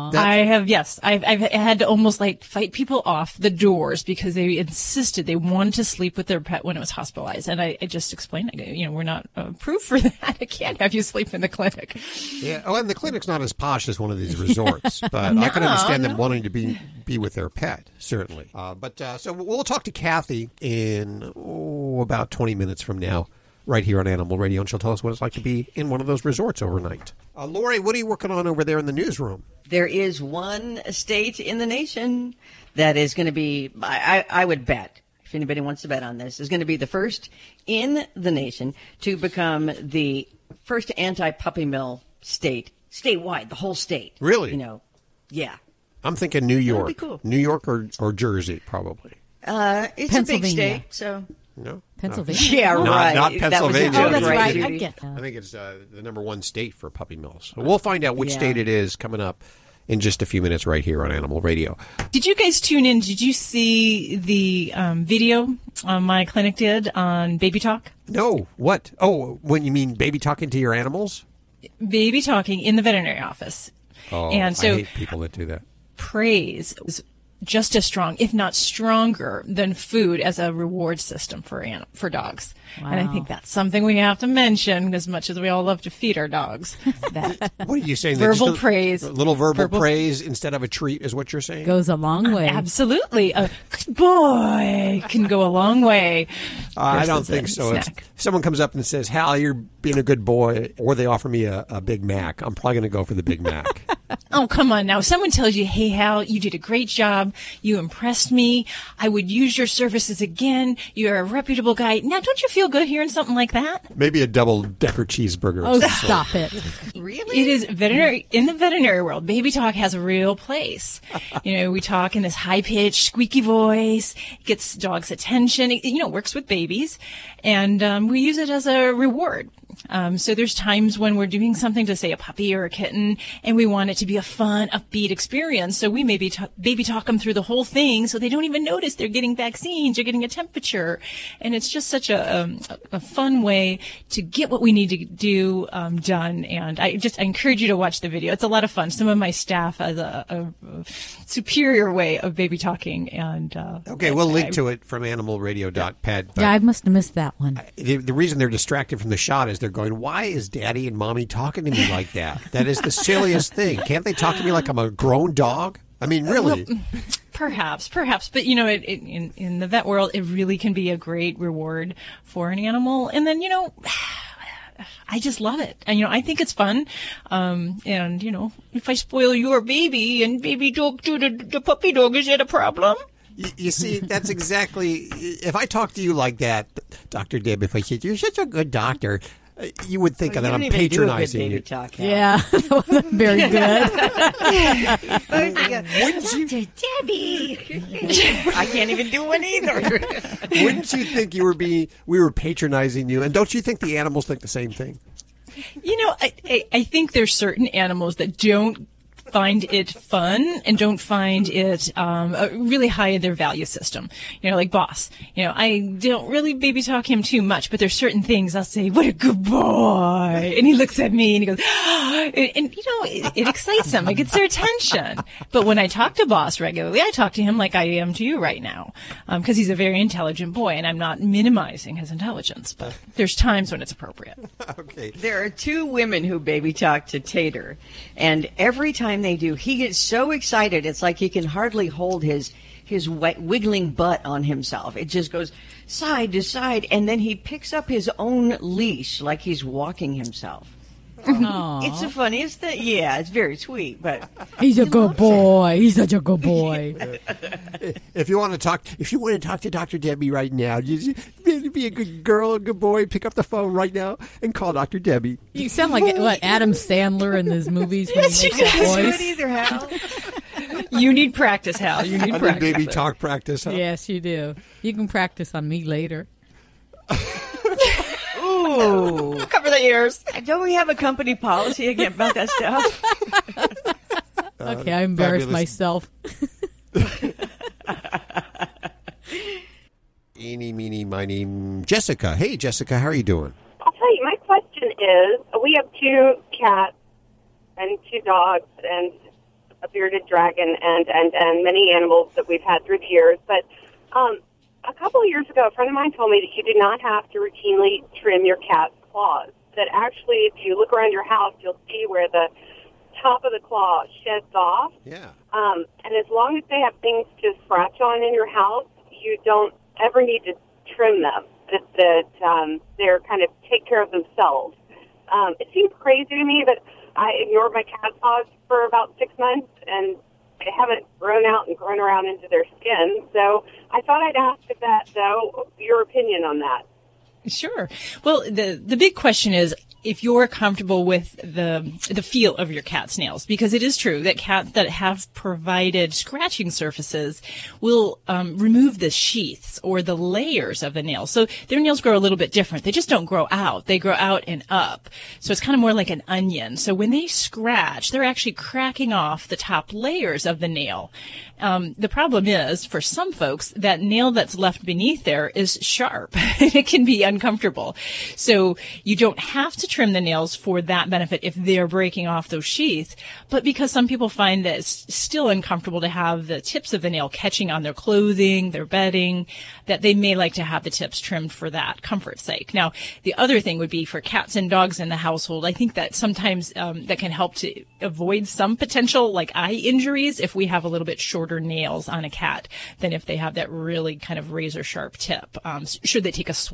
I have, yes. I've, I've had to almost like fight people off the doors because they insisted they wanted to sleep with their pet when it was hospitalized. And I, I just explained, I go, you know, we're not approved for that. I can't have you sleep in the clinic. Yeah. Oh, and the clinic's not as posh as one of these resorts, but No, I can understand them no. wanting to be be with their pet, certainly. Uh, but uh, so we'll talk to Kathy in oh, about twenty minutes from now, right here on Animal Radio, and she'll tell us what it's like to be in one of those resorts overnight. Uh, Lori, what are you working on over there in the newsroom? There is one state in the nation that is going to be, I, I, I would bet, if anybody wants to bet on this, is going to be the first in the nation to become the first anti-puppy mill state, statewide, the whole state. Really? You know, yeah. I'm thinking New York. be cool. New York or, or Jersey, probably. Uh, it's a big Pennsylvania. state, so. No? Pennsylvania. Yeah, Not, right. not That was a Pennsylvania. joke, Oh, that's right, right. I Judy? get that. I think it's uh, the number one state for puppy mills. We'll find out which Yeah. state it is coming up in just a few minutes right here on Animal Radio. Did you guys tune in? Did you see the um, video uh, my clinic did on Baby Talk? No. What? Oh, when you mean baby talking to your animals? Baby talking in the veterinary office. Oh, And so- I hate people that do that. Praise is just as strong, if not stronger, than food as a reward system for anim- for dogs. And I Wow. think that's something we have to mention, as much as we all love to feed our dogs. That What are you saying? verbal Just a- praise, A little verbal, verbal- praise instead of a treat is what you're saying? Goes a long way. absolutely, a good boy can go a long way. Uh, I don't versus a think so. If snack. someone comes up and says, Hal, you're being a good boy, or they offer me a, a Big Mac, I'm probably going to go for the Big Mac. Oh, come on now. If someone tells you, hey, Hal, you did a great job. You impressed me. I would use your services again. You're a reputable guy. Now, don't you feel good hearing something like that? Maybe a double-decker cheeseburger. Oh, stop it. Really? It is veterinary. In the veterinary world, baby talk has a real place. You know, we talk in this high-pitched, squeaky voice. It gets dogs' attention. It, you know, works with babies. And um, we use it as a reward. Um, so there's times when we're doing something to, say, a puppy or a kitten, and we want it to be a fun, upbeat experience. So we maybe t- baby talk them through the whole thing so they don't even notice they're getting vaccines or getting a temperature. And it's just such a, um, a fun way to get what we need to do um, done. And I just I encourage you to watch the video. It's a lot of fun. Some of my staff has a, a, a superior way of baby talking. And uh, Okay, we'll link to it from animal radio dot pet. Yeah, I must have missed that one. The, the reason they're distracted from the shot is they're going, why is Daddy and Mommy talking to me like that? That is the silliest thing. Can't they talk to me like I'm a grown dog? I mean, really. Well, perhaps, perhaps. But, you know, it, it, in, in the vet world, it really can be a great reward for an animal. And then, you know, I just love it. And, you know, I think it's fun. Um, and, you know, if I spoil your baby and baby dog to the, the puppy dog, is that a problem? You, you see, that's exactly, if I talk to you like that, Doctor Deb, if I said, you're such a good doctor, you would think well, that you I'm even patronizing do a good baby you. talk, yeah, that wasn't very good. Wouldn't you, Debbie? I can't even do one either. Wouldn't you think you were being, we were patronizing you? And don't you think the animals think the same thing? You know, I, I, I think there's certain animals that don't find it fun and don't find it um, uh, really high in their value system. You know, like Boss. You know, I don't really baby talk him too much, but there's certain things I'll say, what a good boy. And he looks at me and he goes, oh, and, and, you know, it, it excites them. It gets their attention. But when I talk to Boss regularly, I talk to him like I am to you right now, because um, he's a very intelligent boy, and I'm not minimizing his intelligence, but there's times when it's appropriate. Okay. There are two women who baby talk to Tater, and every time they do, he gets so excited it's like he can hardly hold his his wet, wiggling butt on himself. It just goes side to side, and then he picks up his own leash like he's walking himself. Aww. It's the funniest thing. Yeah, it's very sweet, but he's a good boy. It. He's such a good boy. If you want to talk, if you want to talk to Doctor Debbie right now, just be a good girl, a good boy. Pick up the phone right now and call Doctor Debbie. You sound like what Adam Sandler in his movies when yes, he you makes that guys voice. do it either, Hal. You need practice, Hal. You need I practice. need baby talk practice. Huh? Yes, you do. You can practice on me later. Ooh. Cover the ears. Don't we have a company policy again about that stuff? Okay, I embarrassed fabulous. myself. Eeny, meeny, miny, Jessica. Hey, Jessica, how are you doing? I'll tell you, my question is, we have two cats and two dogs and a bearded dragon and, and, and many animals that we've had through the years. But um, a couple of years ago, a friend of mine told me that you do not have to routinely trim your cat's claws. That actually, if you look around your house, you'll see where the top of the claw sheds off. Yeah. Um, and as long as they have things to scratch on in your house, you don't ever need to trim them. That, that um, they're kind of take care of themselves. Um, it seems crazy to me that I ignored my cat paws for about six months, and they haven't grown out and grown around into their skin. So I thought I'd ask if that, though, your opinion on that. Sure. Well, the the big question is if you're comfortable with the the feel of your cat's nails, because it is true that cats that have provided scratching surfaces will um, remove the sheaths or the layers of the nails. So their nails grow a little bit different. They just don't grow out. They grow out and up. So it's kind of more like an onion. So when they scratch, they're actually cracking off the top layers of the nail. Um, the problem is, for some folks, that nail that's left beneath there is sharp. It can be uncomfortable. So you don't have to trim the nails for that benefit if they're breaking off those sheaths. But because some people find that it's still uncomfortable to have the tips of the nail catching on their clothing, their bedding, that they may like to have the tips trimmed for that comfort's sake. Now, the other thing would be for cats and dogs in the household. I think that sometimes um, that can help to avoid some potential like eye injuries if we have a little bit shorter nails on a cat than if they have that really kind of razor sharp tip, um, should they take a swipe at the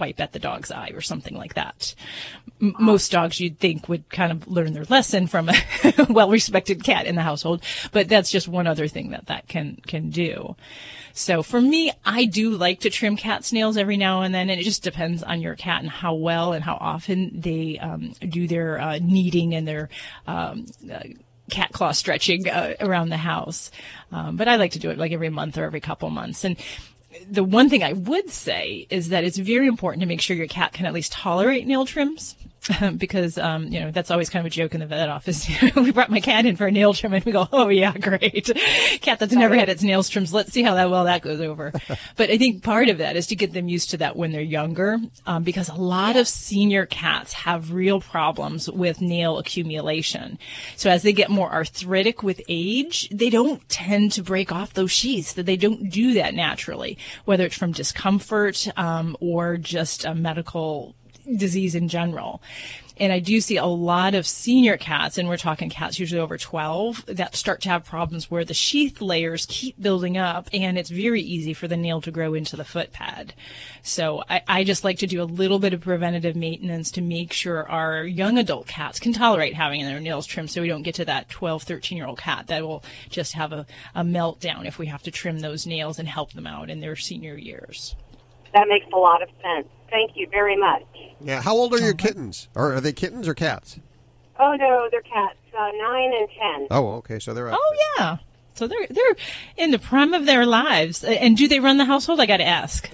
dog's eye or something like that. M- most dogs you'd think would kind of learn their lesson from a well-respected cat in the household, but that's just one other thing that that can, can do. So for me, I do like to trim cat's nails every now and then, and it just depends on your cat and how well and how often they um, do their uh, kneading and their um, uh, cat claw stretching uh, around the house. Um, but I like to do it like every month or every couple months. And the one thing I would say is that it's very important to make sure your cat can at least tolerate nail trims. Because, um, you know, that's always kind of a joke in the vet office. We brought my cat in for a nail trim and we go, oh yeah, great. Cat that's never had its nails trimmed. Let's see how that well that goes over. But I think part of that is to get them used to that when they're younger. Um, because a lot of senior cats have real problems with nail accumulation. So as they get more arthritic with age, they don't tend to break off those sheaths. That they don't do that naturally, whether it's from discomfort, um, or just a medical disease in general. And I do see a lot of senior cats, and we're talking cats usually over twelve, that start to have problems where the sheath layers keep building up, and it's very easy for the nail to grow into the foot pad. So I, I just like to do a little bit of preventative maintenance to make sure our young adult cats can tolerate having their nails trimmed, so we don't get to that twelve, thirteen-year-old cat that will just have a, a meltdown if we have to trim those nails and help them out in their senior years. That makes a lot of sense. Thank you very much. Yeah. How old are your kittens? Or are they kittens or cats? Oh, no, they're cats, uh, nine and ten. Oh, okay. So they're up. Oh, yeah. So they're they're in the prime of their lives. And do they run the household? I got to ask.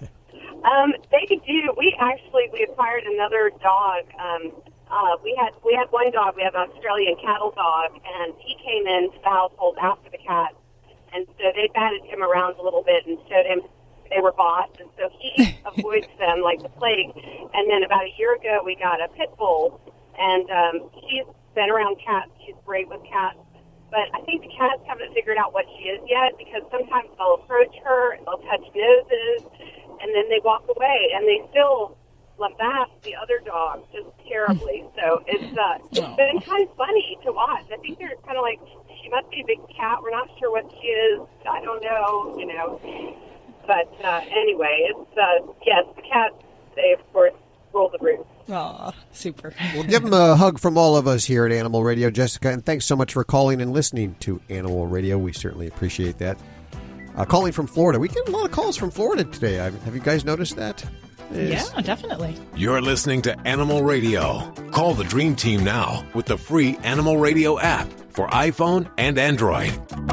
um, they do. We actually, we acquired another dog. Um, uh, we had we had one dog. We have an Australian cattle dog, and he came into the household after the cat. And so they batted him around a little bit and showed him they were bought, and so he avoids them like the plague. And then about a year ago, we got a pit bull, and um, she's been around cats. She's great with cats. But I think the cats haven't figured out what she is yet, because sometimes they'll approach her, and they'll touch noses, and then they walk away, and they still laugh the other dog just terribly. So it's, uh, it's been kind of funny to watch. I think they're kind of like, she must be a big cat. We're not sure what she is. I don't know, you know. But uh, anyway, it's, uh, yes, the cats, they, of course, rule the roost. Aw, super. Well, give them a hug from all of us here at Animal Radio, Jessica, and thanks so much for calling and listening to Animal Radio. We certainly appreciate that. Uh, calling from Florida. We get a lot of calls from Florida today. Have you guys noticed that? It's... Yeah, definitely. You're listening to Animal Radio. Call the Dream Team now with the free Animal Radio app for iPhone and Android.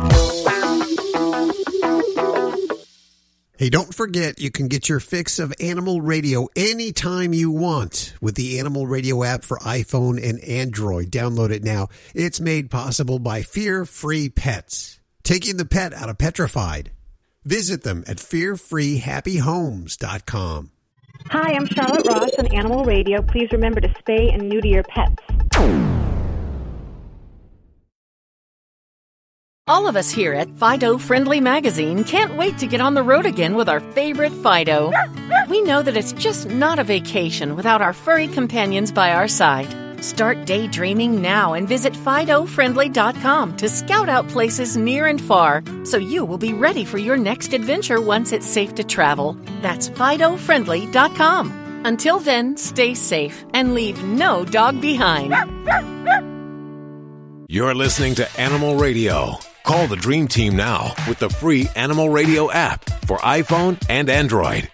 Hey, don't forget you can get your fix of Animal Radio anytime you want with the Animal Radio app for iPhone and Android. Download it now. It's made possible by Fear Free Pets, taking the pet out of petrified. Visit them at fear free happy homes dot com. Hi, I'm Charlotte Ross on Animal Radio. Please remember to spay and neuter your pets. All of us here at Fido Friendly Magazine can't wait to get on the road again with our favorite Fido. We know that it's just not a vacation without our furry companions by our side. Start daydreaming now and visit Fido Friendly dot com to scout out places near and far so you will be ready for your next adventure once it's safe to travel. That's Fido Friendly dot com. Until then, stay safe and leave no dog behind. You're listening to Animal Radio. Call the Dream Team now with the free Animal Radio app for iPhone and Android.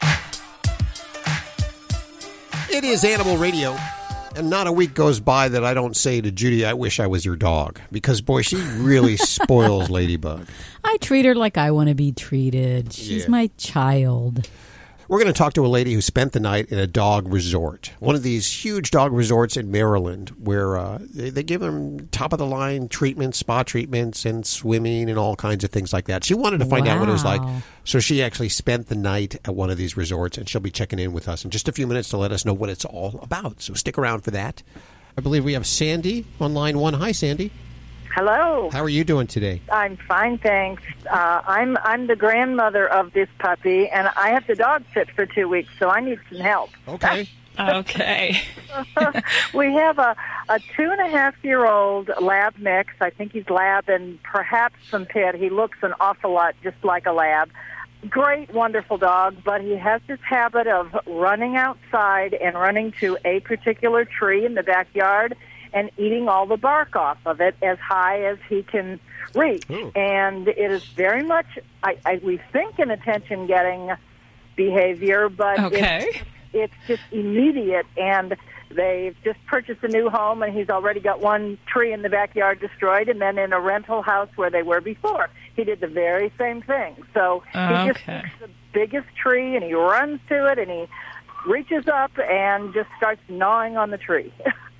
It is Animal Radio, and not a week goes by that I don't say to Judy, I wish I was your dog, because, boy, she really spoils Ladybug. I treat her like I want to be treated. She's Yeah. my child. We're going to talk to a lady who spent the night in a dog resort, one of these huge dog resorts in Maryland, where uh, they, they give them top-of-the-line treatments, spa treatments, and swimming and all kinds of things like that. She wanted to find out what it was like, Wow. so she actually spent the night at one of these resorts, and she'll be checking in with us in just a few minutes to let us know what it's all about. So stick around for that. I believe we have Sandy on line one. Hi, Sandy. Hello. How are you doing today? I'm fine, thanks. Uh, I'm I'm the grandmother of this puppy, and I have the dog sit for two weeks, so I need some help. Okay. Okay. We have a, a two and a half year old lab mix. I think he's lab and perhaps some pit. He looks an awful lot just like a lab. great, wonderful dog, but he has this habit of running outside and running to a particular tree in the backyard and eating all the bark off of it as high as he can reach. Ooh. And it is very much, I, I, we think, an attention-getting behavior, but Okay. it's, it's just immediate. And they've just purchased a new home, and he's already got one tree in the backyard destroyed, and then in a rental house where they were before, he did the very same thing. So he just Okay. picks the biggest tree, and he runs to it, and he reaches up and just starts gnawing on the tree.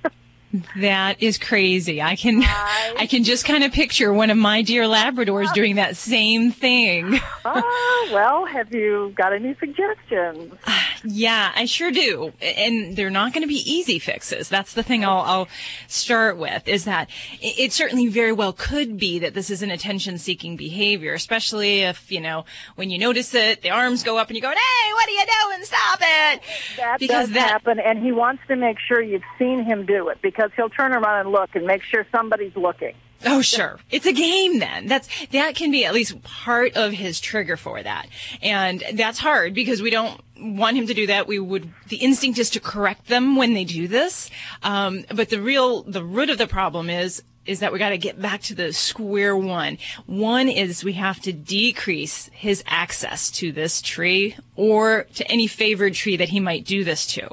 That is crazy. I can I can just kind of picture one of my dear Labradors doing that same thing. Ah, well, have you got any suggestions? Yeah, I sure do. And they're not going to be easy fixes. That's the thing I'll, I'll start with, is that it, it certainly very well could be that this is an attention-seeking behavior, especially if, you know, when you notice it, the arms go up and you go, hey, what are you doing? Stop it! That Because does that- happen, and he wants to make sure you've seen him do it, because he'll turn around and look and make sure somebody's looking. Oh, sure. It's a game then. That's, that can be at least part of his trigger for that. And that's hard because we don't want him to do that. We would, the instinct is to correct them when they do this. Um, but the real, the root of the problem is, is that we got to get back to the square one. One is we have to decrease his access to this tree or to any favored tree that he might do this to.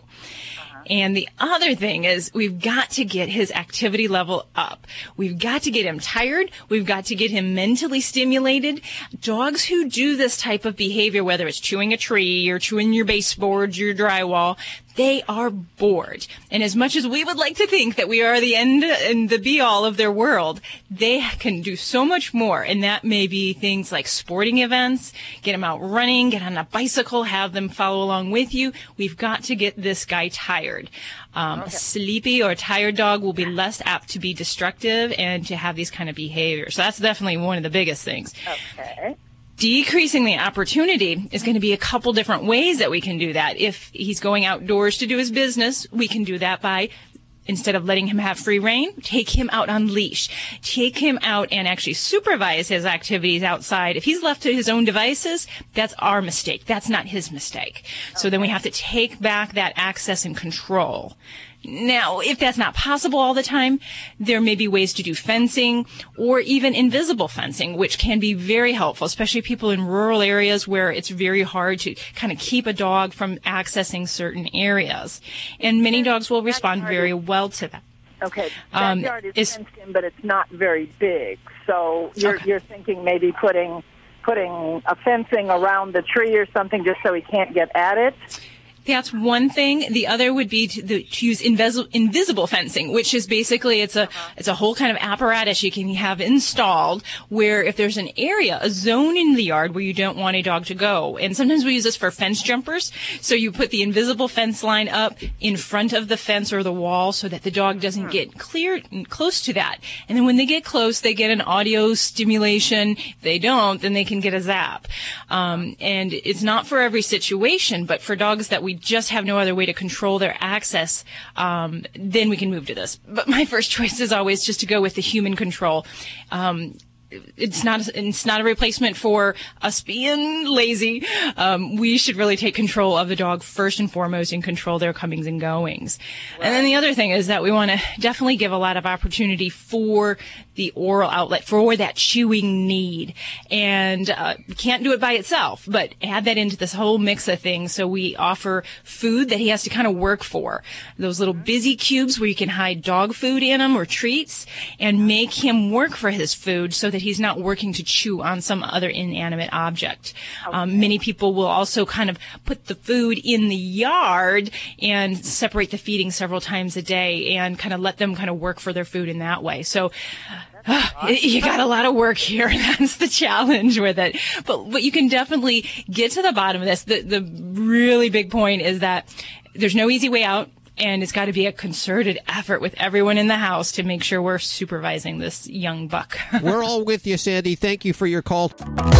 And the other thing is we've got to get his activity level up. We've got to get him tired. We've got to get him mentally stimulated. Dogs who do this type of behavior, whether it's chewing a tree or chewing your baseboards, your drywall, they are bored. And as much as we would like to think that we are the end and the be-all of their world, they can do so much more. And that may be things like sporting events, get them out running, get on a bicycle, have them follow along with you. We've got to get this guy tired. Um, okay. A sleepy or tired dog will be less apt to be destructive and to have these kind of behaviors. So that's definitely one of the biggest things. Okay. Decreasing the opportunity is going to be a couple different ways that we can do that. If he's going outdoors to do his business, we can do that by, instead of letting him have free rein, take him out on leash. Take him out and actually supervise his activities outside. If he's left to his own devices, that's our mistake. That's not his mistake. Okay. So then we have to take back that access and control. Now, if that's not possible all the time, there may be ways to do fencing or even invisible fencing, which can be very helpful, especially people in rural areas where it's very hard to kind of keep a dog from accessing certain areas. And many dogs will respond very well to that. Okay, Um, backyard is is- fenced in, but it's not very big. So you're, Okay. you're thinking maybe putting putting a fencing around the tree or something just so he can't get at it? That's one thing. The other would be to, the, to use invisible, invisible fencing, which is basically it's a uh-huh. it's a whole kind of apparatus you can have installed where if there's an area, a zone in the yard where you don't want a dog to go, and sometimes we use this for fence jumpers. So you put the invisible fence line up in front of the fence or the wall so that the dog doesn't uh-huh. get clear close to that. And then when they get close, they get an audio stimulation. If they don't, then they can get a zap. Um, and it's not for every situation, but for dogs that we just have no other way to control their access, um, then we can move to this. But my first choice is always just to go with the human control. Um, It's not, it's not a replacement for us being lazy. Um, we should really take control of the dog first and foremost and control their comings and goings. Right. And then the other thing is that we want to definitely give a lot of opportunity for the oral outlet, for that chewing need. And uh, we can't do it by itself, but add that into this whole mix of things. So we offer food that he has to kind of work for. Those little busy cubes where you can hide dog food in them or treats and make him work for his food so that he's not working to chew on some other inanimate object. Okay. Um, many people will also kind of put the food in the yard and separate the feeding several times a day and kind of let them kind of work for their food in that way. So uh, you got a lot of work here. That's the challenge with it. But, but you can definitely get to the bottom of this. The, the really big point is that there's no easy way out. And it's got to be a concerted effort with everyone in the house to make sure we're supervising this young buck. We're all with you, Sandy. Thank you for your call.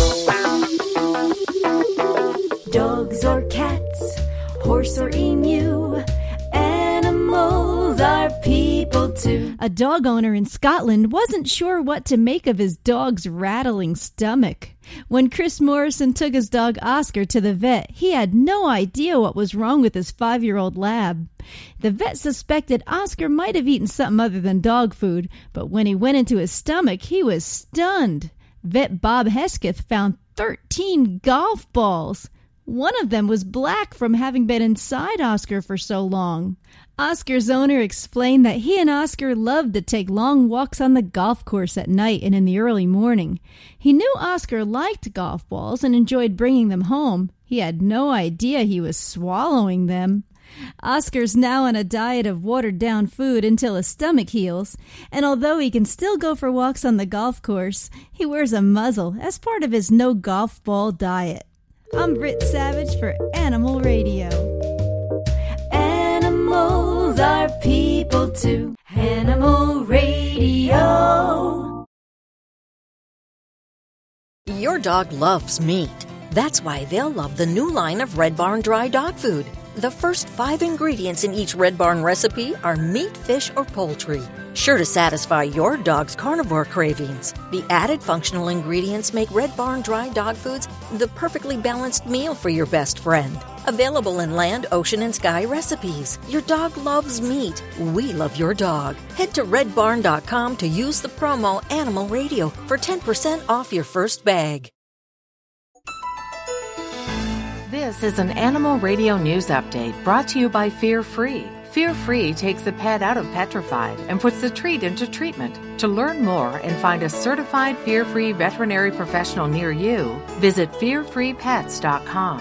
Dogs or cats, horse or emu, animals are people too. A dog owner in Scotland wasn't sure what to make of his dog's rattling stomach. When Chris Morrison took his dog Oscar to the vet, he had no idea what was wrong with his five-year-old lab. The vet suspected Oscar might have eaten something other than dog food, but when he went into his stomach, he was stunned. Vet Bob Hesketh found thirteen golf balls. One of them was black from having been inside Oscar for so long. Oscar's owner explained that he and Oscar loved to take long walks on the golf course at night and in the early morning. He knew Oscar liked golf balls and enjoyed bringing them home. He had no idea he was swallowing them. Oscar's now on a diet of watered-down food until his stomach heals, and although he can still go for walks on the golf course, he wears a muzzle as part of his no golf ball diet. I'm Britt Savage for Animal Radio. Animals are people too. Animal Radio. Your dog loves meat. That's why they'll love the new line of Red Barn Dry Dog Food. The first five ingredients in each Red Barn recipe are meat, fish, or poultry, sure to satisfy your dog's carnivore cravings. The added functional ingredients make Red Barn Dry Dog Foods the perfectly balanced meal for your best friend. Available in land, ocean, and sky recipes. Your dog loves meat. We love your dog. Head to red barn dot com to use the promo Animal Radio for ten percent off your first bag. This is an Animal Radio News Update brought to you by Fear Free. Fear Free takes the pet out of petrified and puts the treat into treatment. To learn more and find a certified Fear Free veterinary professional near you, visit fear free pets dot com.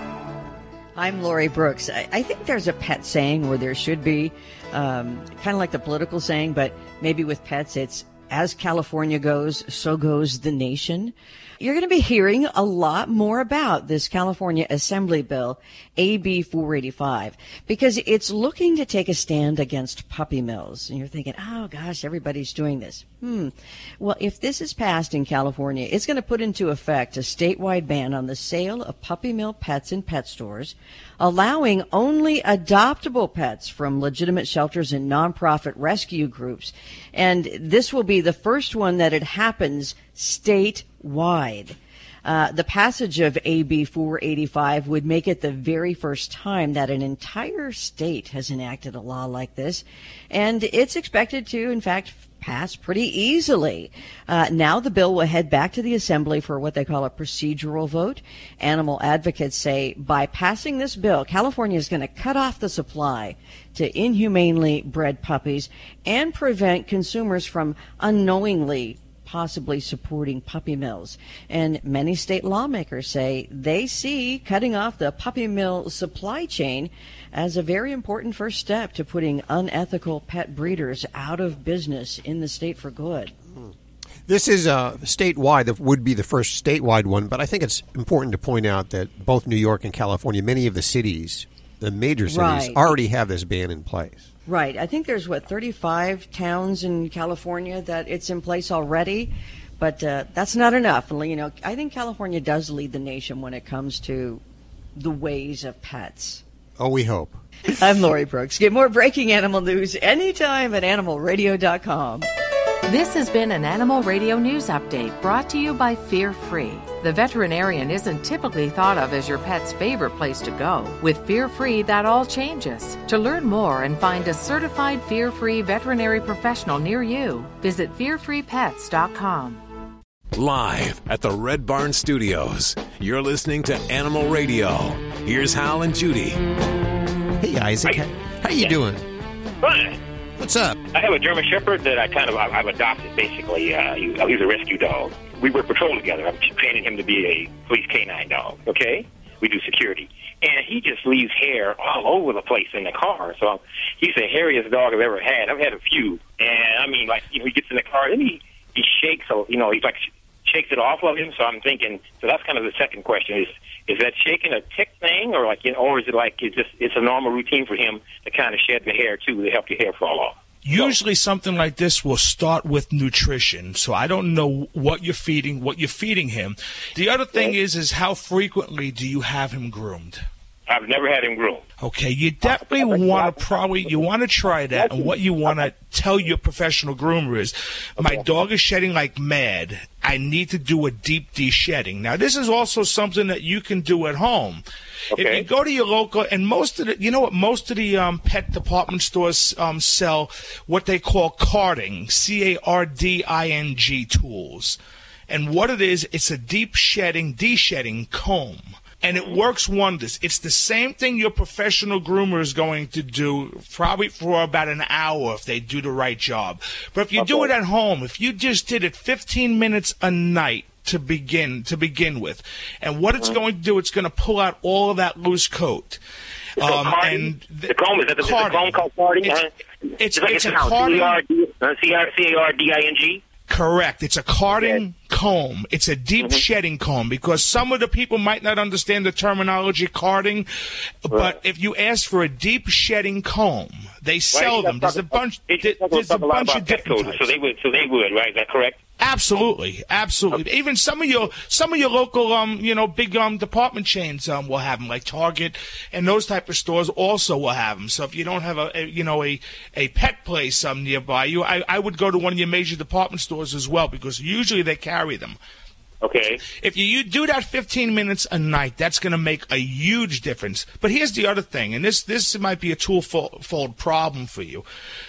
I'm Lori Brooks. I, I think there's a pet saying where there should be, um, kind of like the political saying, but maybe with pets it's, as California goes, so goes the nation. You're going to be hearing a lot more about this California Assembly bill, A B four eighty-five, because it's looking to take a stand against puppy mills. And you're thinking, oh, gosh, everybody's doing this. Hmm. Well, if this is passed in California, it's going to put into effect a statewide ban on the sale of puppy mill pets in pet stores, allowing only adoptable pets from legitimate shelters and nonprofit rescue groups. And this will be the first one that it happens statewide. Uh, the passage of A B four eighty-five would make it the very first time that an entire state has enacted a law like this, and it's expected to, in fact, pass pretty easily. Uh, now the bill will head back to the Assembly for what they call a procedural vote. Animal advocates say by passing this bill, California is going to cut off the supply to inhumanely bred puppies and prevent consumers from unknowingly possibly supporting puppy mills. And many state lawmakers say they see cutting off the puppy mill supply chain as a very important first step to putting unethical pet breeders out of business in the state for good. This is uh, statewide, that would be the first statewide one, but I think it's important to point out that both New York and California, many of the cities, the major cities, Right. already have this ban in place. Right. I think there's, what, thirty-five towns in California that it's in place already, but uh, that's not enough. You know, I think California does lead the nation when it comes to the ways of pets. Oh, we hope. I'm Lori Brooks. Get more breaking animal news anytime at animal radio dot com. This has been an Animal Radio News Update brought to you by Fear Free. The veterinarian isn't typically thought of as your pet's favorite place to go. With Fear Free, that all changes. To learn more and find a certified Fear Free veterinary professional near you, visit fear free pets dot com. Live at the Red Barn Studios, you're listening to Animal Radio. Here's Hal and Judy. Hey, Isaac. How, how you doing? Fine. What's up? I have a German Shepherd that I kind of I've adopted. Basically, uh, he, he's a rescue dog. We work patrol together. I'm training him to be a police canine dog. Okay, we do security, and he just leaves hair all over the place in the car. So he's the hairiest dog I've ever had. I've had a few, and I mean, like you know, he gets in the car and he he shakes. So you know, he's like shakes it off of him. So I'm thinking. So that's kind of the second question: is is that shaking a tick thing, or like, you know, or is it like it's just it's a normal routine for him to kind of shed the hair too to help your hair fall off? Usually something like this will start with nutrition. So I don't know what you're feeding, what you're feeding him. The other thing is, is how frequently do you have him groomed? I've never had him groomed. Okay, you definitely want to probably, you want to try that, and what you want to tell your professional groomer is, my dog is shedding like mad. I need to do a deep de-shedding. Now, this is also something that you can do at home. Okay. If you go to your local, and most of the, you know what, most of the um, pet department stores um, sell what they call carding, C A R D I N G tools. And what it is, it's a deep shedding, de-shedding comb. And it works wonders. It's the same thing your professional groomer is going to do probably for about an hour if they do the right job. But if you do it at home, if you just did it fifteen minutes a night to begin to begin with, and what it's going to do, it's going to pull out all of that loose coat. So Um, carding, and the, the comb, is that the, carding. the comb called carding? It's, huh? it's, like it's it's a carding. C A R D I N G? Correct. It's a carding comb. It's a deep Mm-hmm. shedding comb, because some of the people might not understand the terminology carding, but Right. if you ask for a deep shedding comb, they sell Right, them. There's a bunch. They There's a talk a lot bunch about of pet different food, types. so they would, so they would, right? Is that correct? Absolutely, absolutely. Even some of your some of your local, um, you know, big um department chains um will have them, like Target and those type of stores also will have them. So if you don't have a, a you know a a pet place um nearby you, I I would go to one of your major department stores as well, because usually they carry them. Okay. If you, you do that fifteen minutes a night, that's going to make a huge difference. But here's the other thing, and this this might be a twofold problem for you.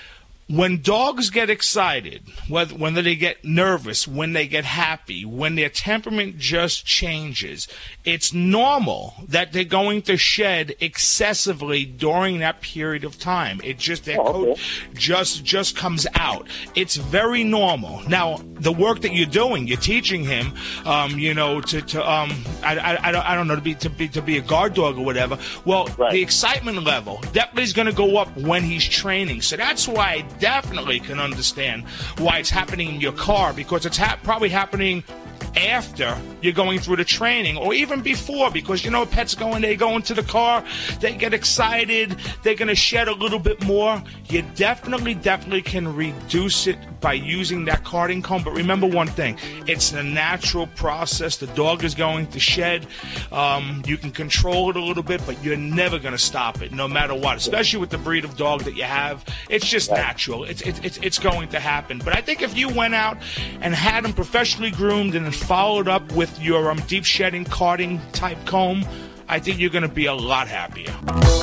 When dogs get excited, whether, when they get nervous, when they get happy, when their temperament just changes, it's normal that they're going to shed excessively during that period of time. It just their coat just just comes out. It's very normal. Now, the work that you're doing, you're teaching him, um, you know, to, to um, I, I, I don't I don't know to be to be to be a guard dog or whatever. Well, the excitement level definitely is going to go up when he's training. So that's why I definitely can understand why it's happening in your car, because it's ha- probably happening after you're going through the training, or even before, because you know pets go in, they go into the car, they get excited, they're going to shed a little bit more. You definitely, definitely can reduce it by using that carding comb. But remember one thing, it's a natural process. The dog is going to shed. Um, you can control it a little bit, but you're never going to stop it, no matter what, especially with the breed of dog that you have. It's just natural. It's, it's, it's, it's going to happen. But I think if you went out and had them professionally groomed and followed up with your um, deep shedding carding type comb, I think you're going to be a lot happier.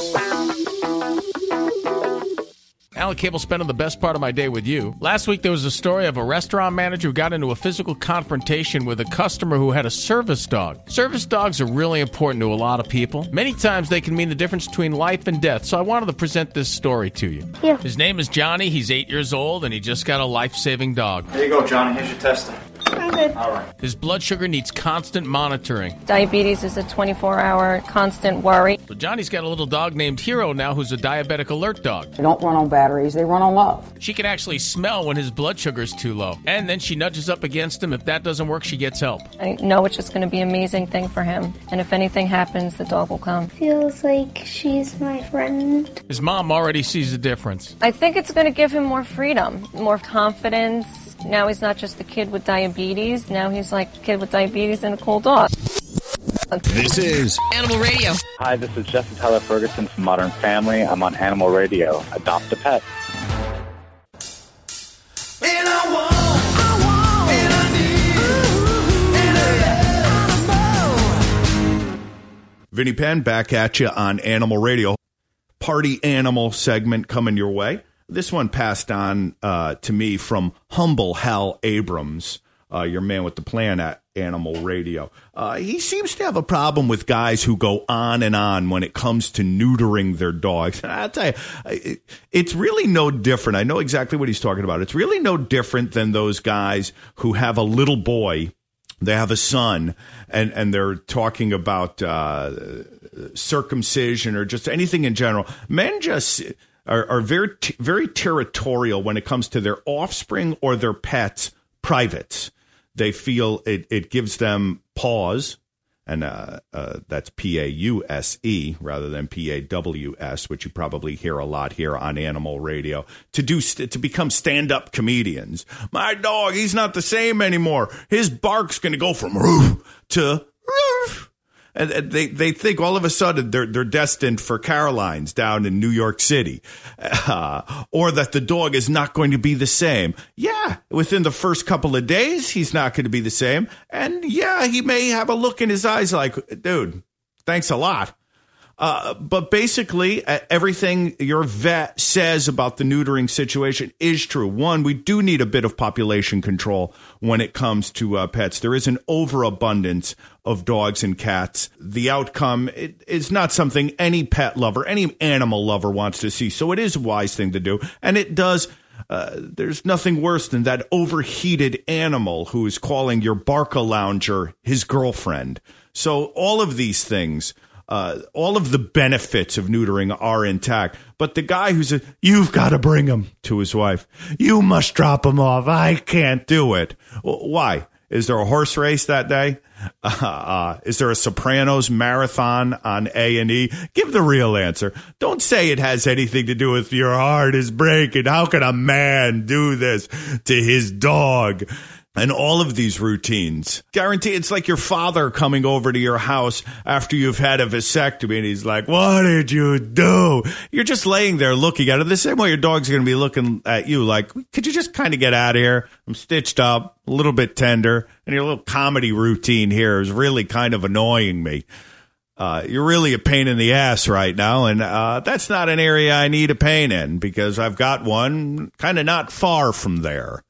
Alan Cable spending the best part of my day with you. Last week there was a story of a restaurant manager who got into a physical confrontation with a customer who had a service dog. Service dogs are really important to a lot of people. Many times they can mean the difference between life and death, so I wanted to present this story to you. Yeah. His name is Johnny, he's eight years old, and he just got a life-saving dog. There you go, Johnny. Here's your testing. I'm good. All right. His blood sugar needs constant monitoring. Diabetes is a twenty-four hour constant worry. So Johnny's got a little dog named Hero now who's a diabetic alert dog. They don't run on batteries, they run on love. She can actually smell when his blood sugar's too low. And then she nudges up against him. If that doesn't work, she gets help. I know it's just going to be an amazing thing for him. And if anything happens, the dog will come. Feels like she's my friend. His mom already sees the difference. I think it's going to give him more freedom, more confidence. Now he's not just the kid with diabetes. Now he's like a kid with diabetes and a cool dog. This is Animal Radio. Hi, this is Jesse Tyler Ferguson from Modern Family. I'm on Animal Radio. Adopt a pet. Vinny Penn back at you on Animal Radio. Party animal segment coming your way. This one passed on uh, to me from Humble Hal Abrams, uh, your man with the plan at Animal Radio. Uh, he seems to have a problem with guys who go on and on when it comes to neutering their dogs. And I'll tell you, it, it's really no different. I know exactly what he's talking about. It's really no different than those guys who have a little boy. They have a son, and, and they're talking about uh, circumcision or just anything in general. Men just are, are very, very territorial when it comes to their offspring or their pets' privates. They feel it, it gives them pause, and uh, uh, that's P A U S E rather than P A W S, which you probably hear a lot here on Animal Radio, to do st- to become stand-up comedians. My dog, he's not the same anymore. His bark's going to go from roof to roof. And they, they think all of a sudden they're, they're destined for Caroline's down in New York City, uh, or that the dog is not going to be the same. Yeah, within the first couple of days, he's not going to be the same. And yeah, he may have a look in his eyes like, dude, thanks a lot. Uh, but basically, uh, everything your vet says about the neutering situation is true. One, we do need a bit of population control when it comes to uh, pets. There is an overabundance of dogs and cats. The outcome it, is not something any pet lover, any animal lover wants to see. So it is a wise thing to do. And it does. Uh, there's nothing worse than that overheated animal who is calling your Barca lounger his girlfriend. So all of these things. Uh, all of the benefits of neutering are intact. But the guy who says, you've got to bring him to his wife. You must drop him off. I can't do it. Well, why? Is there a horse race that day? Uh, uh, is there a Sopranos marathon on A and E? Give the real answer. Don't say it has anything to do with your heart is breaking. How can a man do this to his dog? And all of these routines, guarantee it's like your father coming over to your house after you've had a vasectomy and he's like, what did you do? You're just laying there looking at it the same way your dog's going to be looking at you like, could you just kind of get out of here? I'm stitched up, a little bit tender, and your little comedy routine here is really kind of annoying me. Uh, you're really a pain in the ass right now, and uh, that's not an area I need a pain in because I've got one kind of not far from there.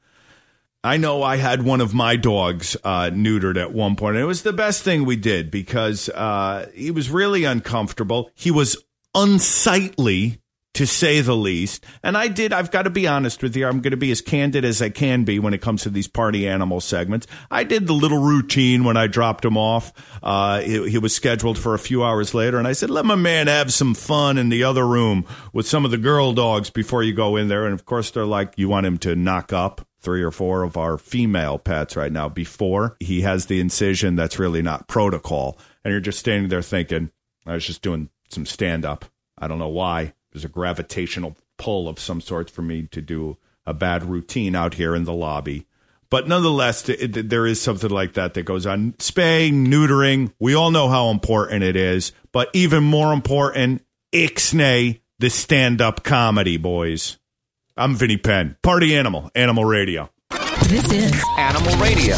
I know I had one of my dogs uh, neutered at one point, and it was the best thing we did because uh, he was really uncomfortable. He was unsightly, to say the least. And I did, I've got to be honest with you, I'm going to be as candid as I can be when it comes to these party animal segments. I did the little routine when I dropped him off. Uh, he, he was scheduled for a few hours later, and I said, let my man have some fun in the other room with some of the girl dogs before you go in there. And, of course, they're like, you want him to knock up three or four of our female pets right now before he has the incision. That's really not protocol. And you're just standing there thinking, I was just doing some stand-up. I don't know why. There's a gravitational pull of some sort for me to do a bad routine out here in the lobby. But nonetheless, it, there is something like that that goes on. Spaying, neutering, we all know how important it is. But even more important, Ixnay, the stand-up comedy, boys. I'm Vinny Penn, Party Animal, Animal Radio. This is Animal Radio.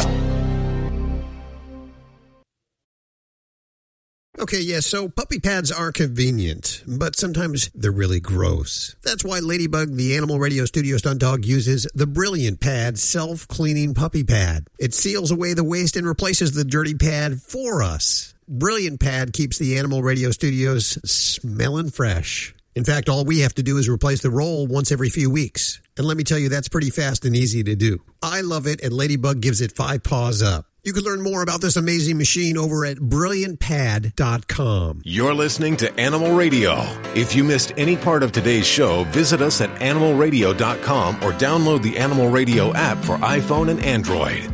Okay, yeah, so puppy pads are convenient, but sometimes they're really gross. That's why Ladybug, the Animal Radio studio stunt dog, uses the Brilliant Pad self-cleaning puppy pad. It seals away the waste and replaces the dirty pad for us. Brilliant Pad keeps the Animal Radio studios smelling fresh. In fact, all we have to do is replace the roll once every few weeks. And let me tell you, that's pretty fast and easy to do. I love it, and Ladybug gives it five paws up. You can learn more about this amazing machine over at brilliant pad dot com. You're listening to Animal Radio. If you missed any part of today's show, visit us at animal radio dot com or download the Animal Radio app for iPhone and Android.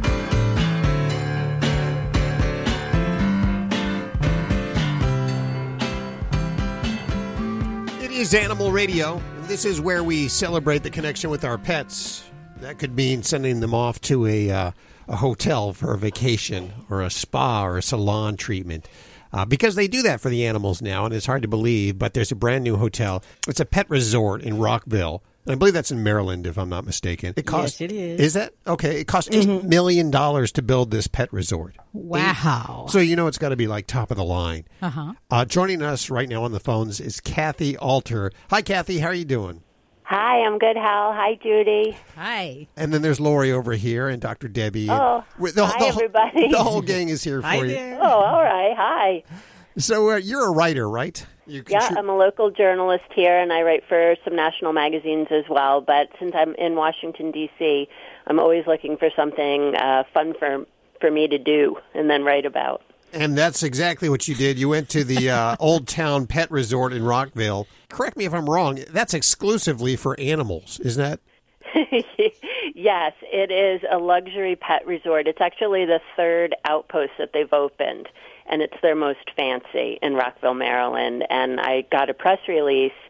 It is Animal Radio. This is where we celebrate the connection with our pets. That could mean sending them off to a... Uh, a hotel for a vacation or a spa or a salon treatment. Uh, because they do that for the animals now, and it's hard to believe, but there's a brand new hotel. It's a pet resort in Rockville. And I believe that's in Maryland, if I'm not mistaken. It cost, yes, it is. Is that? Okay. It cost eight mm-hmm. million dollars to build this pet resort. Wow. Eight. So you know it's got to be like top of the line. Uh-huh. Uh, joining us right now on the phones is Kathy Alter. Hi, Kathy. How are you doing? Hi, I'm good, Hal. Hi, Judy. Hi. And then there's Lori over here and Doctor Debbie. Oh, and the, hi, the, everybody. The whole gang is here for hi you. There. Oh, all right. Hi. So uh, you're a writer, right? You yeah, I'm a local journalist here, and I write for some national magazines as well. But since I'm in Washington, D C, I'm always looking for something uh, fun for, for me to do and then write about. And that's exactly what you did. You went to the uh, Old Town Pet Resort in Rockville. Correct me if I'm wrong. That's exclusively for animals, isn't that? Yes, it is a luxury pet resort. It's actually the third outpost that they've opened, and it's their most fancy in Rockville, Maryland. And I got a press release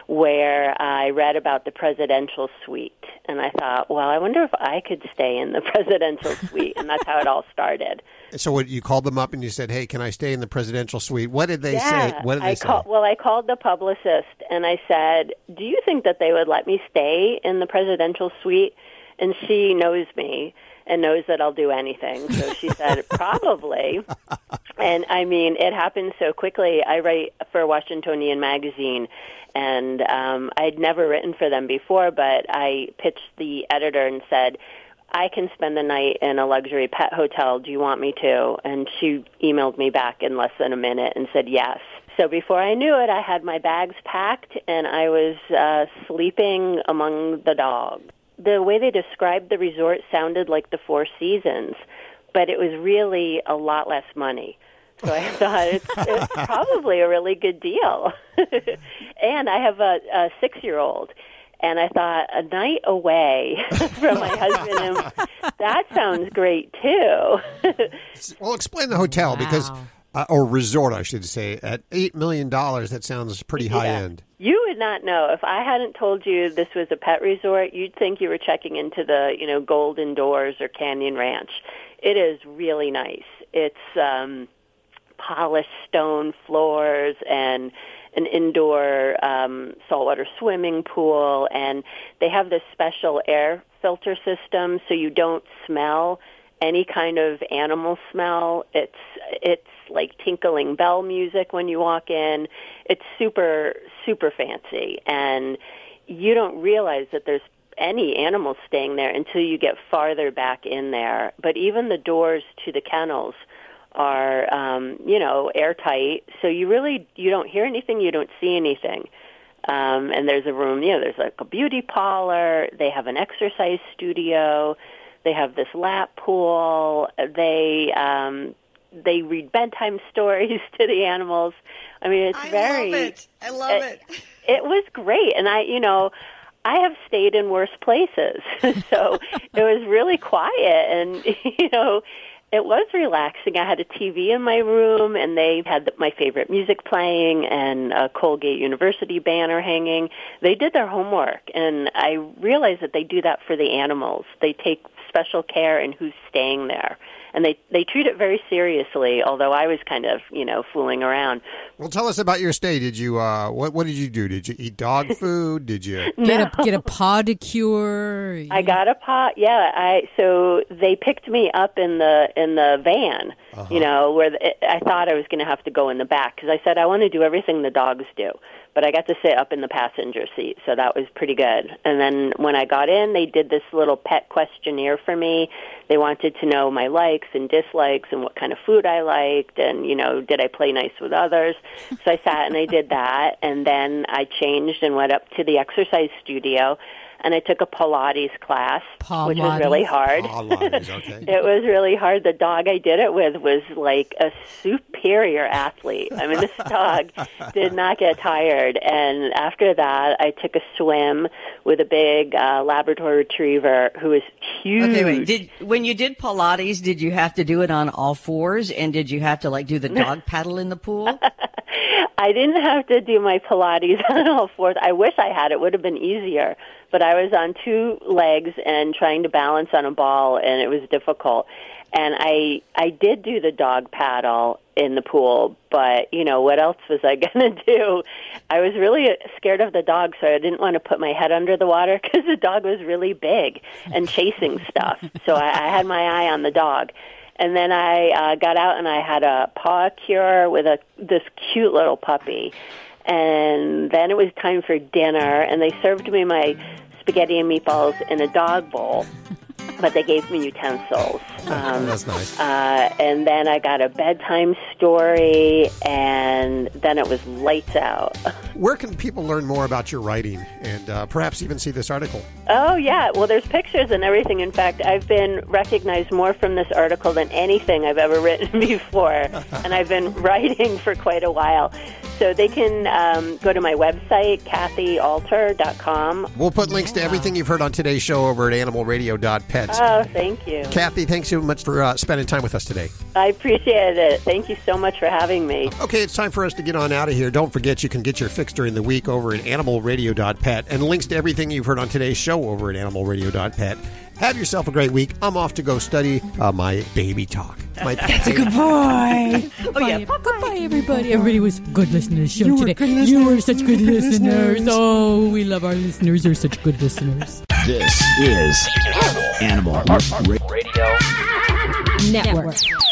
where I read about the presidential suite. And I thought, well, I wonder if I could stay in the presidential suite. And that's how it all started. So what, you called them up and you said, hey, can I stay in the presidential suite? What did they yeah, say? What did they I say? Call, well, I called the publicist and I said, do you think that they would let me stay in the presidential suite? And she knows me and knows that I'll do anything. So she said, probably. And, I mean, it happened so quickly. I write for Washingtonian Magazine, and um, I'd never written for them before, but I pitched the editor and said, I can spend the night in a luxury pet hotel. Do you want me to? And she emailed me back in less than a minute and said yes. So before I knew it, I had my bags packed, and I was uh, sleeping among the dogs. The way they described the resort sounded like the Four Seasons, but it was really a lot less money. So I thought it's, it's probably a really good deal. And I have a, a six-year-old, and I thought a night away from my husband, and that sounds great, too. Well, explain the hotel, wow. because, uh, or resort, I should say, at eight million dollars, that sounds pretty high yeah. end. You would not know. If I hadn't told you this was a pet resort, you'd think you were checking into the, you know, Golden Doors or Canyon Ranch. It is really nice. It's um, polished stone floors and an indoor um, saltwater swimming pool, and they have this special air filter system so you don't smell any kind of animal smell. It's it's like tinkling bell music when you walk in. It's super, super fancy, and you don't realize that there's any animals staying there until you get farther back in there. But even the doors to the kennels are, um, you know, airtight, so you really, you don't hear anything, you don't see anything. Um, and there's a room, you know, there's like a beauty parlor, they have an exercise studio, they have this lap pool, they um, they read bedtime stories to the animals. I mean, it's I very... I love it. I love it. It, it was great, and I, you know, I have stayed in worse places, so it was really quiet, and, you know, it was relaxing. I had a T V in my room, and they had my favorite music playing and a Colgate University banner hanging. They did their homework, and I realized that they do that for the animals. They take special care in who's staying there. And they, they treat it very seriously, although I was kind of, you know, fooling around. Well, tell us about your stay. Did you, uh, what, what did you do? Did you eat dog food? Did you No. get a get a podicure? I got a pot. Yeah, I so they picked me up in the in the van. Uh-huh. You know, where the, I thought I was going to have to go in the back because I said I want to do everything the dogs do, but I got to sit up in the passenger seat, so that was pretty good. And then when I got in, they did this little pet questionnaire for me. They wanted to know my likes and dislikes and what kind of food I liked, and you know, did I play nice with others? So I sat and I did that, and then I changed and went up to the exercise studio. And I took a Pilates class, Pilates. which was really hard. Pilates, okay. It was really hard. The dog I did it with was like a superior athlete. I mean, this dog did not get tired. And after that, I took a swim with a big uh, Labrador Retriever who was huge. Okay, wait. Did when you did Pilates, did you have to do it on all fours, and did you have to like do the dog paddle in the pool? I didn't have to do my Pilates on all fours. I wish I had. It would have been easier. But I was on two legs and trying to balance on a ball, and it was difficult. And I I did do the dog paddle in the pool, but, you know, what else was I going to do? I was really scared of the dog, so I didn't want to put my head under the water because the dog was really big and chasing stuff. So I, I had my eye on the dog. And then I uh, got out and I had a paw cure with a this cute little puppy. And then it was time for dinner, and they served me my spaghetti and meatballs in a dog bowl, but they gave me utensils. Um, That's nice. Uh, and then I got a bedtime story, and then it was lights out. Where can people learn more about your writing and uh, perhaps even see this article? Oh, yeah. Well, there's pictures and everything. In fact, I've been recognized more from this article than anything I've ever written before, and I've been writing for quite a while. So they can um, go to my website, Kathy Alter dot com. We'll put links to everything you've heard on today's show over at animal radio dot pet. Oh, thank you. Kathy, thanks so much for uh, spending time with us today. I appreciate it. Thank you so much for having me. Okay, it's time for us to get on out of here. Don't forget you can get your fix during the week over at animal radio dot pet and links to everything you've heard on today's show over at animal radio dot pet. Have yourself a great week. I'm off to go study uh, my baby talk. My That's a good boy. Oh, yeah. Bye, goodbye, everybody. Everybody was good listening to the show You were today. good listeners. You were such good Good listeners. listeners. Oh, we love our listeners. You're such good listeners. This is Animal Radio Network.